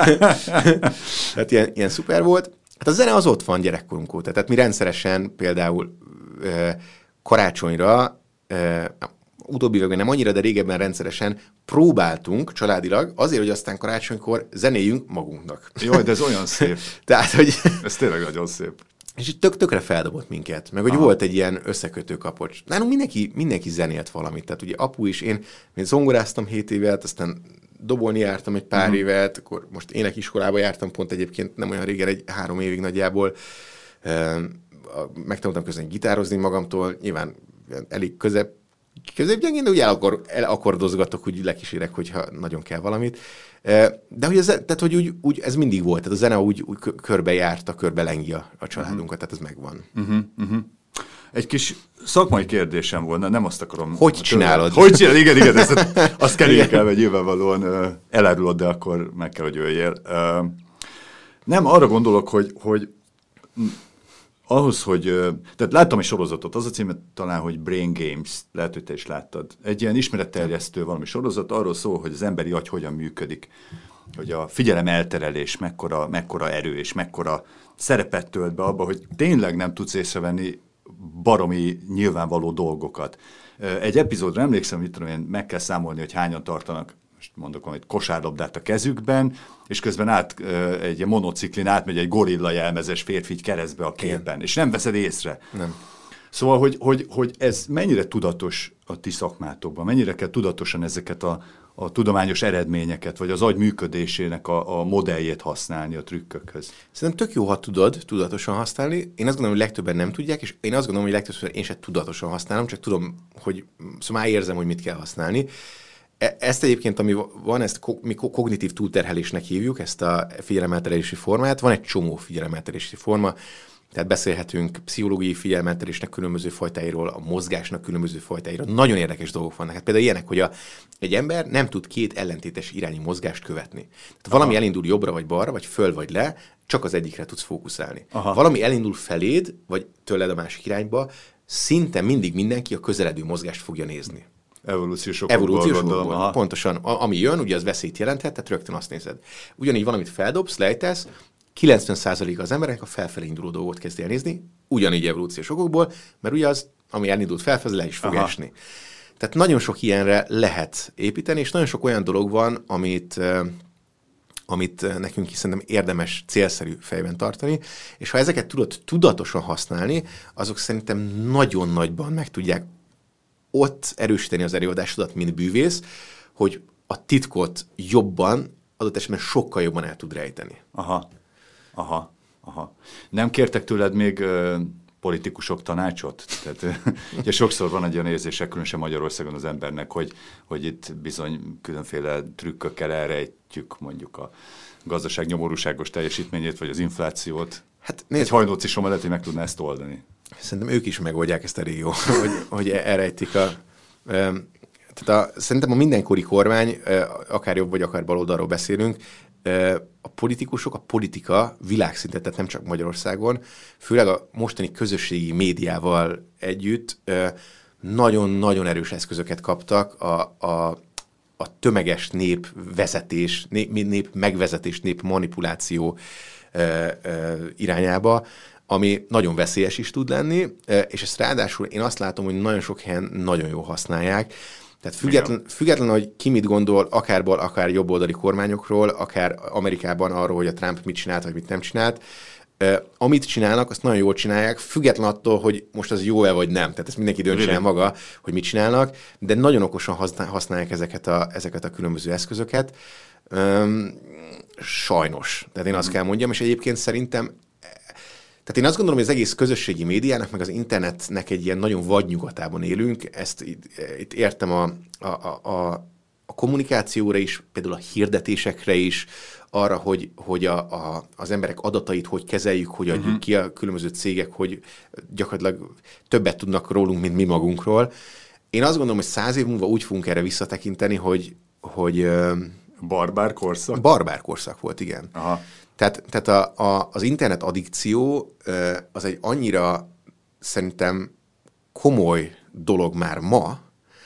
Tehát ilyen, ilyen szuper volt. Hát a zene az ott van gyerekkorunk óta. Tehát mi rendszeresen például e, karácsonyra, e, utóbbi években nem annyira, de régebben rendszeresen próbáltunk családilag, azért, hogy aztán karácsonykor zenéljünk magunknak. Jaj, de ez olyan szép. Tehát, hogy... Ez tényleg nagyon szép. És így tök, tökre feldobott minket, meg hogy Aha. volt egy ilyen összekötő kapocs. Nálunk mindenki, mindenki zenélt valamit, tehát ugye apu is, én, én zongoráztam hét évet, aztán dobolni jártam egy pár uh-huh. évet, akkor most énekiskolába jártam pont egyébként nem olyan régen, egy három évig nagyjából. Megtanultam közben gitározni magamtól, nyilván elég közep, középgyengén, de úgy elakor, elakordozgatok, úgy lekísérek, hogyha nagyon kell valamit. De hogy ez, tehát, hogy úgy, úgy, ez mindig volt, tehát a zene úgy, úgy körbe járta, körbe lengi a, a családunkat, tehát ez megvan. Uh-huh, uh-huh. Egy kis szakmai kérdésem volna, nem azt akarom... Hogy csinálod? Hogy csinálod? Igen, igen, ezt, azt kerüljük el, hogy nyilvánvalóan elárulod, de akkor meg kell, hogy jöjjél. Nem, arra gondolok, hogy, hogy ahhoz, hogy... Tehát láttam egy sorozatot, az a címe talán, hogy Brain Games, lehet, hogy te is láttad. Egy ilyen ismeretterjesztő valami sorozat, arról szól, hogy az emberi agy hogyan működik. Hogy a figyelem elterelés mekkora, mekkora erő, és mekkora szerepet tölt be abba, hogy tényleg nem tudsz észrevenni baromi nyilvánvaló dolgokat. Egy epizódra emlékszem, mit tudom én, meg kell számolni, hogy hányan tartanak, most mondok valamit, kosárlabdát a kezükben, és közben át, egy monociklin átmegy egy gorilla jelmezes férfi keresztbe a képen, és nem veszed észre. Nem. Szóval, hogy, hogy, hogy ez mennyire tudatos a ti szakmátokban, mennyire kell tudatosan ezeket a, a tudományos eredményeket, vagy az agy működésének a, a modelljét használni a trükkökhöz. Szerintem tök jó, ha tudod tudatosan használni. Én azt gondolom, hogy legtöbben nem tudják, és én azt gondolom, hogy legtöbbször én sem tudatosan használom, csak tudom, hogy szóval már érzem, hogy mit kell használni. ezt egyébként, ami van, ezt mi kognitív túlterhelésnek hívjuk, ezt a figyelemelterési formát. Van egy csomó figyelemelterési forma, tehát beszélhetünk pszichológiai figyelemelterésnek különböző fajtáiról, a mozgásnak különböző fajtáiról. Nagyon érdekes dolgok vannak. Hát például ilyenek, hogy a, egy ember nem tud két ellentétes irányú mozgást követni. Tehát valami Aha. elindul jobbra vagy balra, vagy föl vagy le, csak az egyikre tudsz fókuszálni. Aha. Valami elindul feléd, vagy tőled a másik irányba, szinte mindig mindenki a közeledő mozgást fogja nézni. Evolúciós okokból. Evolúciós okokból. Pontosan. A, ami jön, ugye az veszélyt jelenthet, tehát rögtön azt nézed. Ugyanígy valamit feldobsz, lejtesz, kilencven százalék az emberek a felfelé induló dolgot kezdi el nézni, ugyanígy evolúciós okokból, mert ugye az, ami elindult felfelé, le is fog Aha. esni. Tehát nagyon sok ilyenre lehet építeni, és nagyon sok olyan dolog van, amit, amit nekünk is szerintem érdemes, célszerű fejben tartani, és ha ezeket tudod tudatosan használni, azok szerintem nagyon nagyban meg tudják ott erősíteni az előadásodat, mint bűvész, hogy a titkot jobban, adott esetben sokkal jobban el tud rejteni. Aha. Aha, aha. Nem kértek tőled még ö, politikusok tanácsot? Tehát, ugye sokszor van egy olyan érzése, különösen Magyarországon az embernek, hogy, hogy itt bizony különféle trükkökkel elrejtjük mondjuk a gazdaság nyomorúságos teljesítményét, vagy az inflációt. Hát, nézd, egy Hajnóci Someleti meg tudná ezt oldani. Szerintem ők is megoldják ezt a régió, hogy, hogy elrejtik a... Tehát a, szerintem a mindenkori kormány, akár jobb vagy akár baloldalról beszélünk, a politikusok, a politika világszinten, tehát nem csak Magyarországon, főleg a mostani közösségi médiával együtt nagyon-nagyon erős eszközöket kaptak a, a, a tömeges népvezetés, nép, nép megvezetés, nép manipuláció irányába, ami nagyon veszélyes is tud lenni, és ezt ráadásul én azt látom, hogy nagyon sok helyen nagyon jól használják. Tehát független, független, hogy ki mit gondol, akár bal, akár jobboldali kormányokról, akár Amerikában arról, hogy a Trump mit csinált, vagy mit nem csinált, uh, amit csinálnak, azt nagyon jól csinálják, független attól, hogy most az jó-e vagy nem. Tehát ezt mindenki döntse el maga, hogy mit csinálnak, de nagyon okosan használják ezeket a, ezeket a különböző eszközöket. Um, sajnos. Tehát én azt kell mondjam, és egyébként szerintem Tehát én azt gondolom, hogy az egész közösségi médiának, meg az internetnek egy ilyen nagyon vadnyugatában élünk. Ezt itt, itt értem a, a, a, a kommunikációra is, például a hirdetésekre is, arra, hogy, hogy a, a, az emberek adatait hogy kezeljük, hogy adjuk uh-huh. ki a különböző cégek, hogy gyakorlatilag többet tudnak rólunk, mint mi magunkról. Én azt gondolom, hogy száz év múlva úgy fogunk erre visszatekinteni, hogy... hogy barbár korszak? Barbár korszak volt, igen. Aha. Tehát, tehát a, a, az internet addikció az egy annyira szerintem komoly dolog már ma,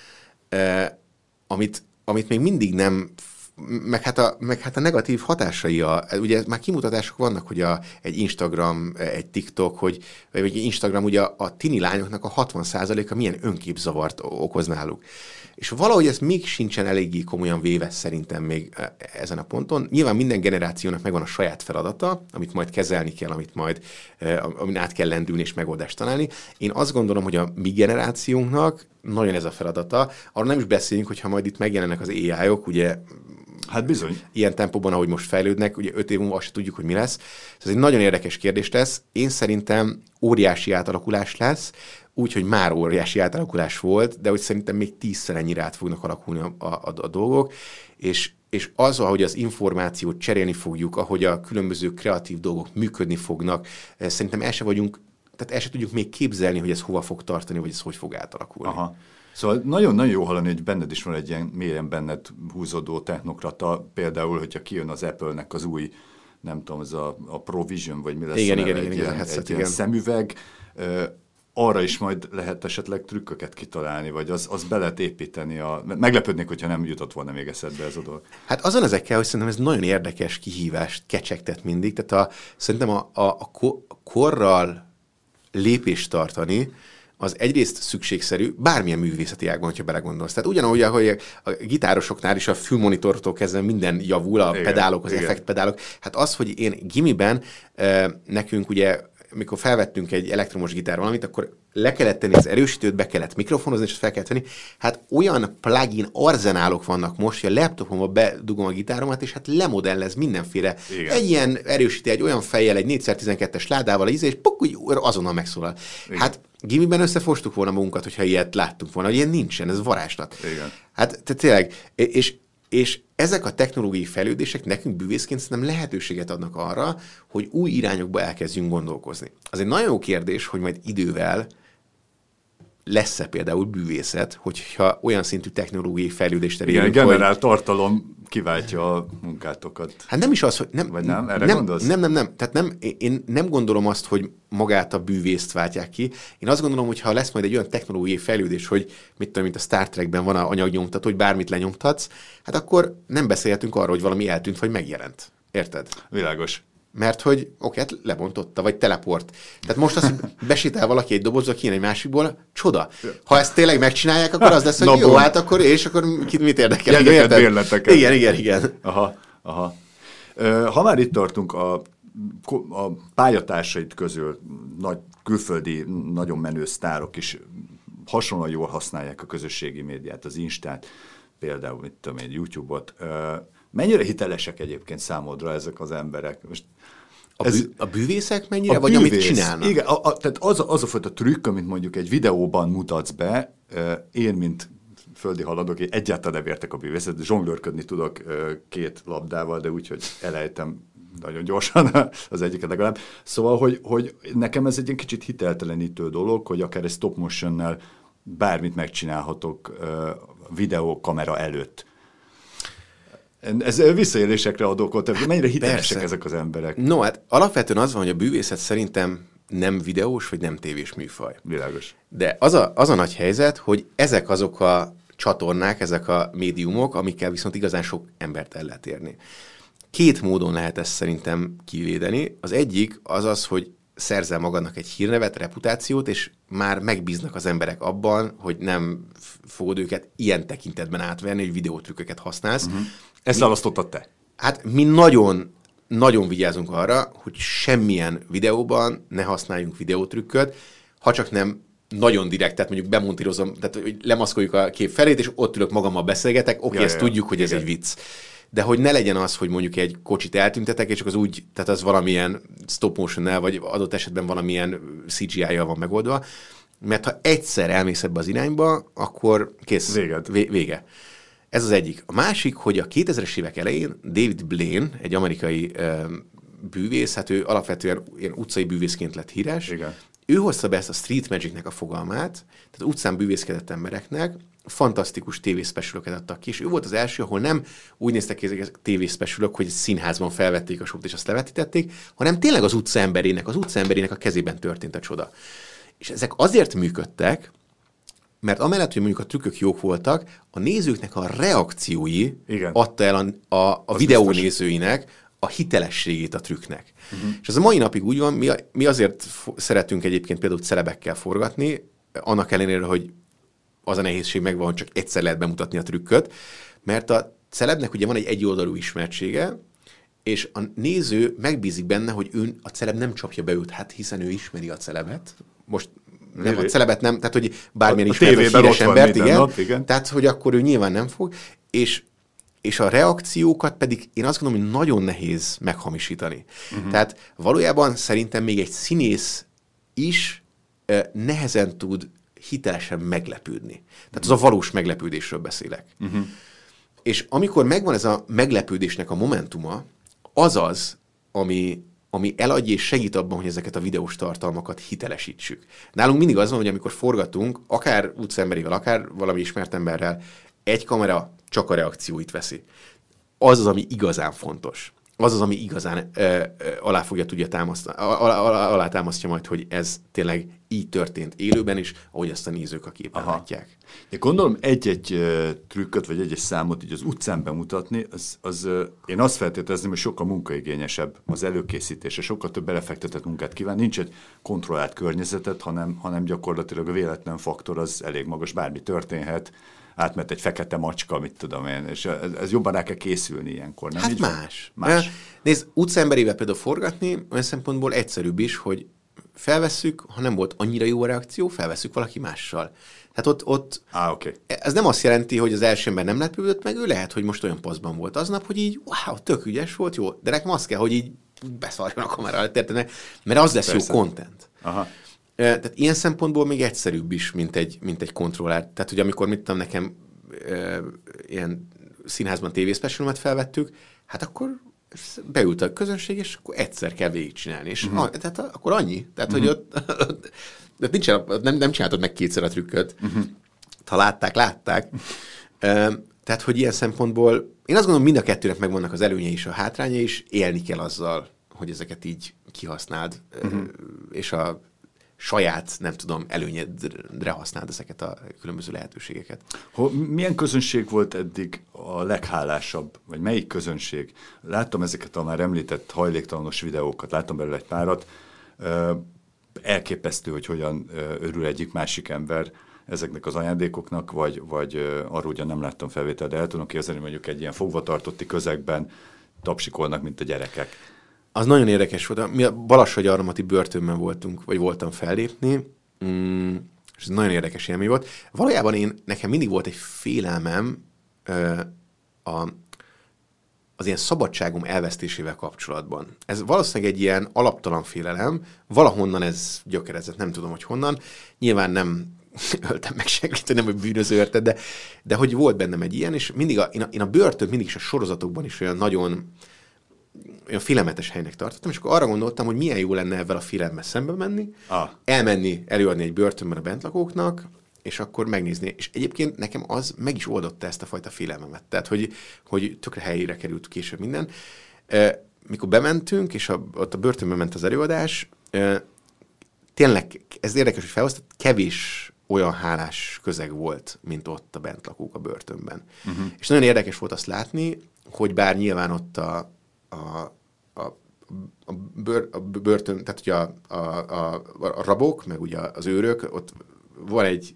amit, amit még mindig nem, meg hát a, meg hát a negatív hatásai, a, ugye már kimutatások vannak, hogy a, egy Instagram, egy TikTok, hogy, vagy egy Instagram ugye a, a tini lányoknak a hatvan százaléka milyen önképzavart okoz náluk. És valahogy ez még sincsen eléggé komolyan véve szerintem még ezen a ponton. Nyilván minden generációnak megvan a saját feladata, amit majd kezelni kell, amit majd amin át kell lendülni és megoldást találni. Én azt gondolom, hogy a mi generációnknak nagyon ez a feladata. Arra nem is beszéljünk, hogyha majd itt megjelennek az á í-ok, ugye hát bizony. Ilyen tempóban, ahogy most fejlődnek, ugye öt év múlva azt tudjuk, hogy mi lesz. Ez egy nagyon érdekes kérdés lesz. Én szerintem óriási átalakulás lesz, úgyhogy már óriási átalakulás volt, de hogy szerintem még tízszer ennyire át fognak alakulni a, a, a dolgok, és, és az, ahogy az információt cserélni fogjuk, ahogy a különböző kreatív dolgok működni fognak, szerintem el se vagyunk, tehát el se tudjuk még képzelni, hogy ez hova fog tartani, vagy ez hogy fog átalakulni. Aha. Szóval nagyon-nagyon jó hallani, hogy benned is van egy ilyen mélyen benned húzódó technokrata, például, hogyha kijön az Apple-nek az új, nem tudom, az a, a Provision, vagy mi lesz, igen, neve, igen, egy, igen, ilyen, igen, headset, egy ilyen szemüveg, arra is majd lehet esetleg trükköket kitalálni, vagy az, az be lehet építeni. A... Meglepődnék, hogyha nem jutott volna még eszedbe ez a dolog. Hát azon ezekkel, hogy szerintem ez nagyon érdekes kihívást kecsegtet mindig. Tehát a, szerintem a, a, a korral lépést tartani, az egyrészt szükségszerű, bármilyen művészeti ágban, hogyha belegondolsz. Tehát ugyanúgy, ahogy a gitárosoknál is a fülmonitortól kezdve minden javul, a igen, pedálok, az effektpedálok. Hát az, hogy én gimiben nekünk ugye mikor felvettünk egy elektromos gitár valamit, akkor le kellett tenni az erősítőt, be kellett mikrofonozni, és fel kellett venni. Hát olyan plugin arzenálok vannak most, hogy a laptopomba bedugom a gitáromat, és hát lemodellez mindenféle. Igen. Egy ilyen erősítő, egy olyan fejjel, egy négy szer tizenkettes ládával, íze, és puk, úgy azonnal megszólal. Igen. Hát gimiben összefostuk volna magunkat, hogyha ilyet láttunk volna, hogy ilyen nincsen, ez varázslat. Igen. Hát te tényleg, és, és ezek a technológiai fejlődések nekünk bűvészként szerintem lehetőséget adnak arra, hogy új irányokba elkezdjünk gondolkozni. Az egy nagyon jó kérdés, hogy majd idővel lesz-e például bűvészet, hogyha olyan szintű technológiai fejlődést elérünk, igen, generál hogy... tartalom kiváltja a munkátokat. Hát nem is az, hogy... Nem, Vagy nem? Erre nem, gondolsz? Nem, nem, nem. Tehát nem, én nem gondolom azt, hogy magát a bűvészt váltják ki. Én azt gondolom, hogy ha lesz majd egy olyan technológiai fejlődés, hogy mit tudom, mint a Star Trekben van a anyagnyomtató, hogy bármit lenyomtatsz, hát akkor nem beszélhetünk arról, hogy valami eltűnt, vagy megjelent. Érted? Világos. Mert hogy oké, hát lebontotta, vagy teleport. Tehát most az, hogy besétál valaki egy dobozba, kijön egy másikból, csoda. Ha ezt tényleg megcsinálják, akkor az lesz, hogy no, jó, hát akkor, és akkor mit érdekel? Jegyeket, bérleteket. Igen, igen, igen. Aha, aha. Ha már itt tartunk, a, a pályatársait közül nagy külföldi, nagyon menő sztárok is hasonlóan jól használják a közösségi médiát, az Instát, például, mit tudom én, YouTube-ot. Mennyire hitelesek egyébként számodra ezek az emberek? Most a, ez, bű, a bűvészek mennyire, a vagy bűvész, amit csinálnak? Igen, a, a, tehát az, az a fajta trükk, amit mondjuk egy videóban mutatsz be, én, mint földi haladók, én egyáltalán nem értek a bűvészet, zsonglőrködni tudok két labdával, de úgy, hogy elejtem nagyon gyorsan az egyiket legalább. Szóval, hogy, hogy nekem ez egy ilyen kicsit hiteltelenítő dolog, hogy akár egy stop motionnel bármit megcsinálhatok videókamera előtt. Ez visszaélésekre ad okot, mennyire hitelesek Persze. ezek az emberek? No, hát alapvetően az van, hogy a bűvészet szerintem nem videós, vagy nem tévés műfaj. Világos. De az a, az a nagy helyzet, hogy ezek azok a csatornák, ezek a médiumok, amikkel viszont igazán sok embert el lehet érni. Két módon lehet ezt szerintem kivédeni. Az egyik az az, hogy szerzel magadnak egy hírnevet, reputációt, és már megbíznak az emberek abban, hogy nem fogod őket ilyen tekintetben átverni, hogy videótrükköket használsz. Uh-huh. Ezt választottad te? Hát mi nagyon, nagyon vigyázunk arra, hogy semmilyen videóban ne használjunk videótrükköt, ha csak nem nagyon direkt, tehát mondjuk bemontírozom, tehát hogy lemaszkoljuk a kép felét, és ott ülök magammal beszélgetek, oké, okay, ja, ezt ja, tudjuk, hogy ez igen. egy vicc. De hogy ne legyen az, hogy mondjuk egy kocsit eltüntetek, és csak az úgy, tehát az valamilyen stop motionnel, vagy adott esetben valamilyen cé gé í-jal van megoldva, mert ha egyszer elmész ebbe az irányba, akkor kész. Véged. Vé- vége. Ez az egyik. A másik, hogy a kétezres évek elején David Blaine, egy amerikai um, bűvész, hát ő alapvetően ilyen utcai bűvészként lett híres. Igen. Ő hozta be ezt a street magicnek a fogalmát, tehát utcán bűvészkedett embereknek, fantasztikus tévészpecialokat adtak ki, és ő volt az első, ahol nem úgy néztek ki ezek a tévészpecialok, hogy egy színházban felvették a sót, és azt levetítették, hanem tényleg az utca emberének, az utca emberének a kezében történt a csoda. És ezek azért működtek, mert amellett, hogy mondjuk a trükkök jók voltak, a nézőknek a reakciói Igen. adta el a, a, a videó nézőinek a hitelességét a trükknek. Uh-huh. És ez a mai napig úgy van, mi, mi azért f- szeretünk egyébként például celebekkel forgatni, annak ellenére, hogy az a nehézség megvan, hogy csak egyszer lehet bemutatni a trükköt, mert a celebnek ugye van egy egyoldalú ismertsége, és a néző megbízik benne, hogy ő, a celeb nem csapja be őt, hát hiszen ő ismeri a celebet. Most nem, a celebet nem, tehát hogy bármilyen ismeri a híres embert, igen, nap, igen. Tehát, hogy akkor ő nyilván nem fog, és és a reakciókat pedig én azt gondolom, hogy nagyon nehéz meghamisítani. Uh-huh. Tehát valójában szerintem még egy színész is uh, nehezen tud hitelesen meglepődni. Tehát az a valós meglepődésről beszélek. Uh-huh. És amikor megvan ez a meglepődésnek a momentuma, az az, ami, ami eladja és segít abban, hogy ezeket a videós tartalmakat hitelesítsük. Nálunk mindig az van, hogy amikor forgatunk, akár utcaemberével, akár valami ismert emberrel, egy kamera csak a reakcióit veszi. Az az, ami igazán fontos. Az az, ami igazán ö, ö, alá fogja tudja támasztani, alá, alá, alá támasztja majd, hogy ez tényleg így történt élőben is, ahogy ezt a nézők a képen Aha. látják. Én gondolom egy-egy uh, trükköt, vagy egy-egy számot így az utcán bemutatni, az, az uh, én azt feltételezném, hogy sokkal munkaigényesebb az előkészítése, sokkal több belefektetett munkát kíván. Nincs egy kontrollált környezetet, hanem, hanem gyakorlatilag a véletlen faktor az elég magas, bármi történhet, átment egy fekete macska, mit tudom én, és ez, ez jobban rá kell készülni ilyenkor, nem? Hát így más. más. Nézd, utcaemberével például forgatni, olyan szempontból egyszerűbb is, hogy felvesszük, ha nem volt annyira jó a reakció, felvesszük valaki mással. Tehát ott, ott ah, okay. ez nem azt jelenti, hogy az első ember nem lepődött meg, ő lehet, hogy most olyan paszban volt aznap, hogy így, wow, tök ügyes volt, jó, de nekem azt kell, hogy így beszarjon a kamera előtt, mert az lesz Persze. jó content. Aha. Tehát ilyen szempontból még egyszerűbb is, mint egy, mint egy kontroller. Tehát, hogy amikor mit tudom, nekem e, ilyen színházban tévészpecialomat felvettük, hát akkor beült a közönség, és akkor egyszer kell végigcsinálni. És uh-huh. a, tehát akkor annyi. Tehát, uh-huh. hogy ott, ott, ott nincsen, nem, nem csináltad meg kétszer a trükköt. Uh-huh. Ha látták, látták. e, tehát, hogy ilyen szempontból én azt gondolom, mind a kettőnek megvannak az előnyei és a hátrányai, és élni kell azzal, hogy ezeket így kihasználd, uh-huh. és a saját, nem tudom, előnyedre használd ezeket a különböző lehetőségeket. Milyen közönség volt eddig a leghálásabb, vagy melyik közönség? Láttam ezeket a már említett hajléktalanos videókat, láttam belőle egy párat. Elképesztő, hogy hogyan örül egyik másik ember ezeknek az ajándékoknak, vagy, vagy arról ugyan nem láttam felvételt, de el tudom képzelni, mondjuk egy ilyen fogvatartotti közegben tapsikolnak, mint a gyerekek. Az nagyon érdekes volt. Mi a Balassagyarmati börtönben voltunk, vagy voltam fellépni, mm, és ez nagyon érdekes élmény volt. Valójában én, nekem mindig volt egy félelmem ö, a, az ilyen szabadságom elvesztésével kapcsolatban. Ez valószínűleg egy ilyen alaptalan félelem, valahonnan ez gyökerezett, nem tudom, hogy honnan. Nyilván nem öltem meg senkit, nem, hogy bűnöző érted, de, de hogy volt bennem egy ilyen, és mindig a, én, a, én a börtönt mindig is a sorozatokban is olyan nagyon olyan félelmetes helynek tartottam, és akkor arra gondoltam, hogy milyen jó lenne ezzel a félelemmel szembe menni, ah. elmenni, előadni egy börtönben a bentlakóknak, és akkor megnézni. És egyébként nekem az meg is oldotta ezt a fajta félelmemet. Tehát, hogy, hogy tökre helyére került később minden. E, mikor bementünk, és a, ott a börtönben ment az előadás, e, tényleg, ez érdekes, hogy felhoztat, kevés olyan hálás közeg volt, mint ott a bentlakók a börtönben. Uh-huh. És nagyon érdekes volt azt látni, hogy bár nyilván ott a A, a, a, bőr, a börtön, tehát ugye a, a, a, a rabok, meg ugye az őrök, ott van egy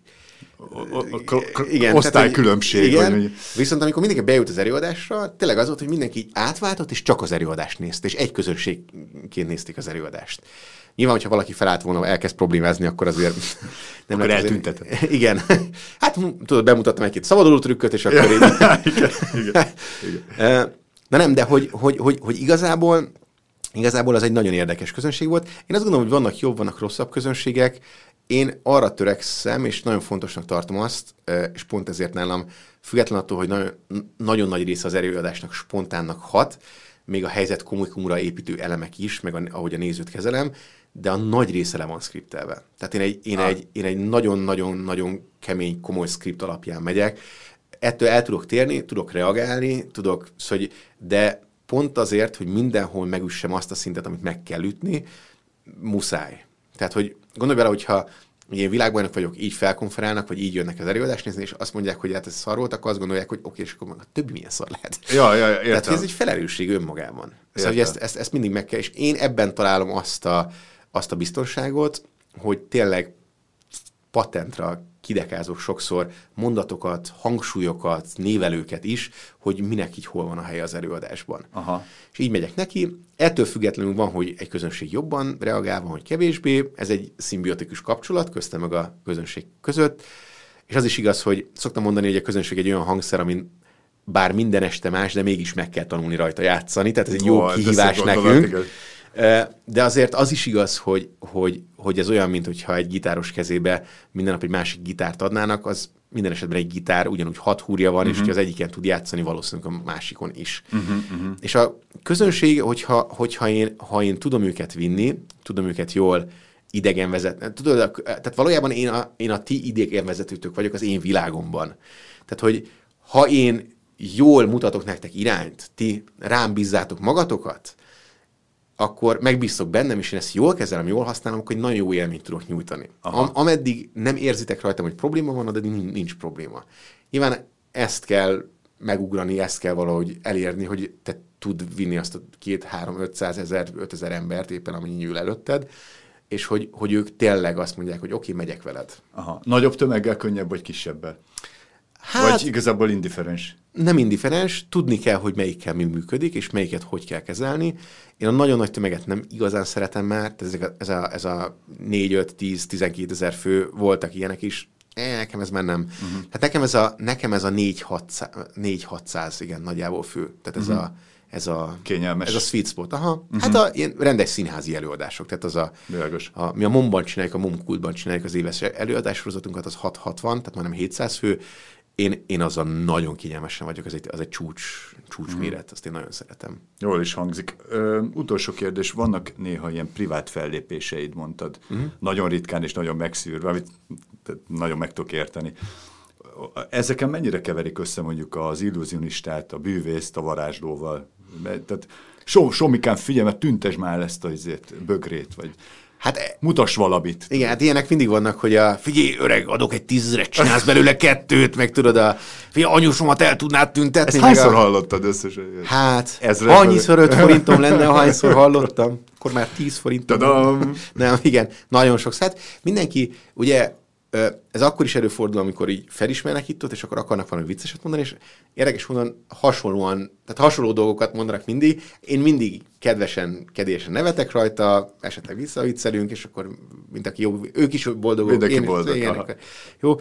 osztálykülönbség. Igen, viszont amikor mindenki bejut az előadásra, tényleg az volt, hogy mindenki így átváltott, és csak az előadást nézte, és egy közönségként nézték az előadást. Nyilván, hogyha valaki felállt volna, elkezd problémázni, akkor azért nem akkor eltüntetett. Igen. Hát tudod, bemutattam egy-két szabaduló trükköt, és akkor így... igen, igen, igen. Na nem, de hogy, hogy, hogy, hogy igazából, igazából az egy nagyon érdekes közönség volt. Én azt gondolom, hogy vannak jobb, vannak rosszabb közönségek. Én arra törekszem, és nagyon fontosnak tartom azt, és pont ezért nálam, független attól, hogy nagyon, nagyon nagy része az előadásnak spontánnak hat, még a helyzet komikumra építő elemek is, meg a, ahogy a nézőt kezelem, de a nagy része le van skriptelve. Tehát én egy, én ah. egy, én egy nagyon-nagyon-nagyon kemény, komoly skript alapján megyek. Ettől el tudok térni, tudok reagálni, tudok, szóval, de pont azért, hogy mindenhol megüssem azt a szintet, amit meg kell ütni, muszáj. Tehát, hogy gondolj bele, hogyha én világbajnok vagyok, így felkonferálnak, vagy így jönnek az előadást nézni, és azt mondják, hogy hát ez szar volt, akkor azt gondolják, hogy oké, és akkor a többi milyen szar lehet. Ja, ja, értem. Tehát, hogy ez egy felelősség önmagában. Szóval, hogy ezt, ezt, ezt mindig meg kell, és én ebben találom azt a, azt a biztonságot, hogy tényleg patentra kidekázok sokszor mondatokat, hangsúlyokat, névelőket is, hogy minek így hol van a helye az előadásban. Aha. És így megyek neki. Ettől függetlenül van, hogy egy közönség jobban reagál, van, hogy kevésbé. Ez egy szimbiotikus kapcsolat köztem meg a közönség között. És az is igaz, hogy szoktam mondani, hogy a közönség egy olyan hangszer, amin bár minden este más, de mégis meg kell tanulni rajta játszani. Tehát ez egy jó oh, kihívás nekünk. De azért az is igaz, hogy, hogy, hogy ez olyan, mint hogyha egy gitáros kezébe minden nap egy másik gitárt adnának, az minden esetben egy gitár ugyanúgy hat húrja van, uh-huh. és hogy az egyiken tud játszani, valószínűleg a másikon is. Uh-huh, uh-huh. És a közönség, hogyha, hogyha én, ha én tudom őket vinni, tudom őket jól idegen vezetni, tudod, tehát valójában én a, én a ti idegen vezetőtök vagyok az én világomban. Tehát, hogy ha én jól mutatok nektek irányt, ti rám bízzátok magatokat, akkor megbíztok bennem, és én ezt jól kezelem, jól használom, akkor egy nagyon jó élményt tudok nyújtani. Am- ameddig nem érzitek rajtam, hogy probléma van, addig nincs, nincs probléma. Nyilván ezt kell megugrani, ezt kell valahogy elérni, hogy te tud vinni azt a két, három, ötszáz ezer, ötezer embert éppen, amennyi ül előtted, és hogy, hogy ők tényleg azt mondják, hogy oké, okay, megyek veled. Aha. Nagyobb tömeggel könnyebb, vagy kisebbel? Hát, vagy igazából indiferens? Nem indiferens, tudni kell, hogy melyikkel mi működik, és melyiket hogy kell kezelni. Én a nagyon nagy tömeget nem igazán szeretem már, ez a, ez a, ez a négy, öt, tíz, tizenkét ezer fő, voltak ilyenek is, É, nekem ez már nem. Uh-huh. Hát nekem ez a, nekem ez a négy-hatszáz, igen, nagyjából fő. Tehát ez uh-huh. a ez a, kényelmes. Ez a sweet spot. Aha. Uh-huh. Hát a ilyen rendes színházi előadások. Tehát az a, a mi a MOM-ban csináljuk, a MOM-kultban csináljuk az éves előadássorozatunkat, az hat hatvan, tehát majdnem hétszáz fő. Én, én azzal nagyon kényelmesen vagyok, ez egy, az egy csúcs, csúcs uh-huh. méret, azt én nagyon szeretem. Jól is hangzik. Ö, utolsó kérdés, vannak néha ilyen privát fellépéseid, mondtad. Uh-huh. Nagyon ritkán és nagyon megszűrve, amit nagyon meg tudok érteni. Ezeken mennyire keverik össze mondjuk az illúzionistát, a bűvészt, a varázslóval? Tehát so, Somikán, figyelj, mert tüntesd már ezt a izét, bögrét, vagy hát, mutass valamit. Igen, hát ilyenek mindig vannak, hogy a figyelj, öreg, adok egy tízezret, csinálsz belőle kettőt, meg tudod, a figyelj, anyusomat el tudnád tüntetni. Ezt hányszor a... hallottad összesen? Hát, Ezre annyiszor öt forintom lenne, ahányszor hallottam, akkor már tíz forintom. Tadam! Nem, igen, nagyon sok. Hát mindenki, ugye, ez akkor is előfordul, amikor így felismernek itt ott, és akkor akarnak valami vicceset mondani, és érdekes módon hasonlóan, tehát hasonló dolgokat mondanak mindig. Én mindig kedvesen, kedélyesen nevetek rajta, esetleg visszaviccelünk, és akkor mint aki jó, ők is boldogok. Mindenki én, boldog. Én, jó.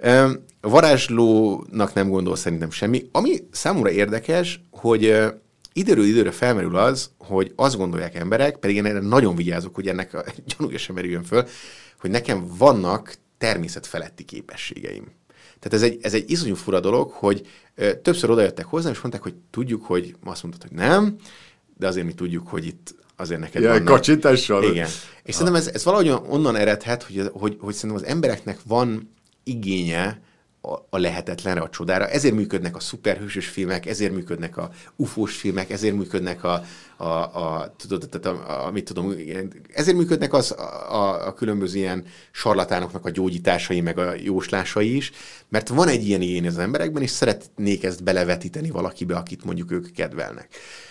A varázslónak nem gondol szerintem semmi. Ami számomra érdekes, hogy időről időre felmerül az, hogy azt gondolják emberek, pedig én erre nagyon vigyázok, hogy ennek a gyanúja sem merüljön föl, hogy nekem vannak természetfeletti képességeim. Tehát ez egy, ez egy iszonyú fura dolog, hogy ö, többször odajöttek hozzám, és mondták, hogy tudjuk, hogy azt mondtad, hogy nem, de azért mi tudjuk, hogy itt azért neked vannak. Ilyen kacsítással? Igen. És ha. Szerintem ez, ez valahogy onnan eredhet, hogy, hogy, hogy szerintem az embereknek van igénye a, a lehetetlenre, a csodára. Ezért működnek a szuperhősös filmek, ezért működnek a ufós filmek, ezért működnek a, a, a, tudod, a, a, a mit tudom, ezért működnek az, a, a különböző ilyen sarlatánoknak a gyógyításai, meg a jóslásai is, mert van egy ilyen igény az emberekben, és szeretnék ezt belevetíteni valakibe, akit mondjuk ők kedvelnek.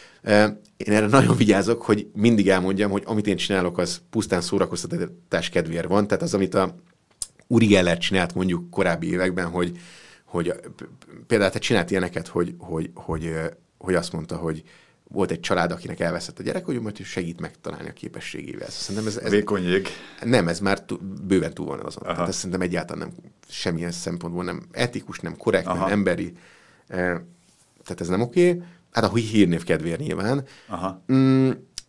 Én erre nagyon vigyázok, hogy mindig elmondjam, hogy amit én csinálok, az pusztán szórakoztatás kedvéért van, tehát az, amit a Uri Geller csinált mondjuk korábbi években, hogy, hogy például te csinált ilyeneket, hogy, hogy, hogy, hogy azt mondta, hogy volt egy család, akinek elveszett a gyerek, hogy majd segít megtalálni a képességével. Szerintem ez, ez vékony jég. Nem, ez már túl, bőven túl van azon. Tehát ez szerintem egyáltalán nem, semmilyen szempontból nem etikus, nem korrekt, Aha. nem emberi. Tehát ez nem oké. Hát a hírnév kedvéért nyilván. Aha. Mm,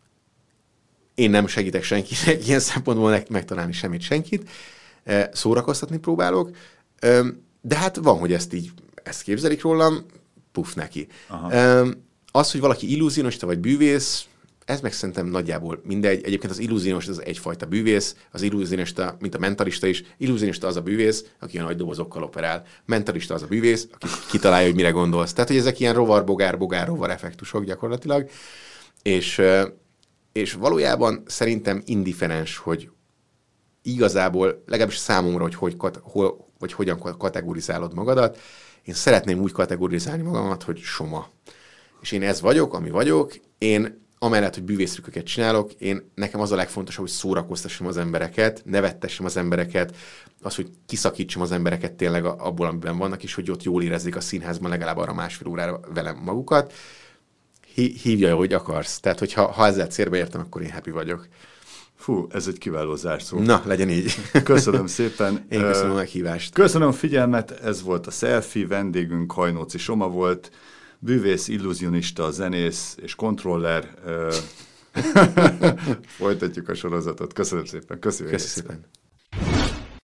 én nem segítek senkinek ilyen szempontból megtalálni semmit senkit. Szórakoztatni próbálok, de hát van, hogy ezt így, ezt képzelik rólam, puff neki. Aha. Az, hogy valaki illúzionista vagy bűvész, ez meg szerintem nagyjából mindegy. Egyébként az illúzionista az egyfajta bűvész, az illúzionista, mint a mentalista is, illúzionista az a bűvész, aki a nagy dobozokkal operál. Mentalista az a bűvész, aki kitalálja, hogy mire gondolsz. Tehát, hogy ezek ilyen rovar-bogár-bogár-rovar effektusok gyakorlatilag. És, és valójában szerintem indifferens, hogy igazából, legalábbis számomra, hogy, hogy hol, vagy hogyan kategorizálod magadat. Én szeretném úgy kategorizálni magamat, hogy soma. És én ez vagyok, ami vagyok. Én amellett, hogy bűvésztrükköket csinálok, én, nekem az a legfontosabb, hogy szórakoztassam az embereket, nevettessem az embereket, az, hogy kiszakítsam az embereket tényleg abból, amiben vannak, és hogy ott jól érezzék a színházban legalább arra másfél órára velem magukat. Hívja, hogy akarsz. Tehát, hogyha ha ezzel célba értem, akkor én happy vagyok. Fú, ez egy kiváló zárszó. Na, legyen így. Köszönöm szépen. Én köszönöm a meghívást. Köszönöm a figyelmet, ez volt a Selfie, vendégünk Hajnóci Soma volt, bűvész, illúzionista, zenész és kontroller. Folytatjuk a sorozatot. Köszönöm szépen. Köszönöm, Köszönöm szépen.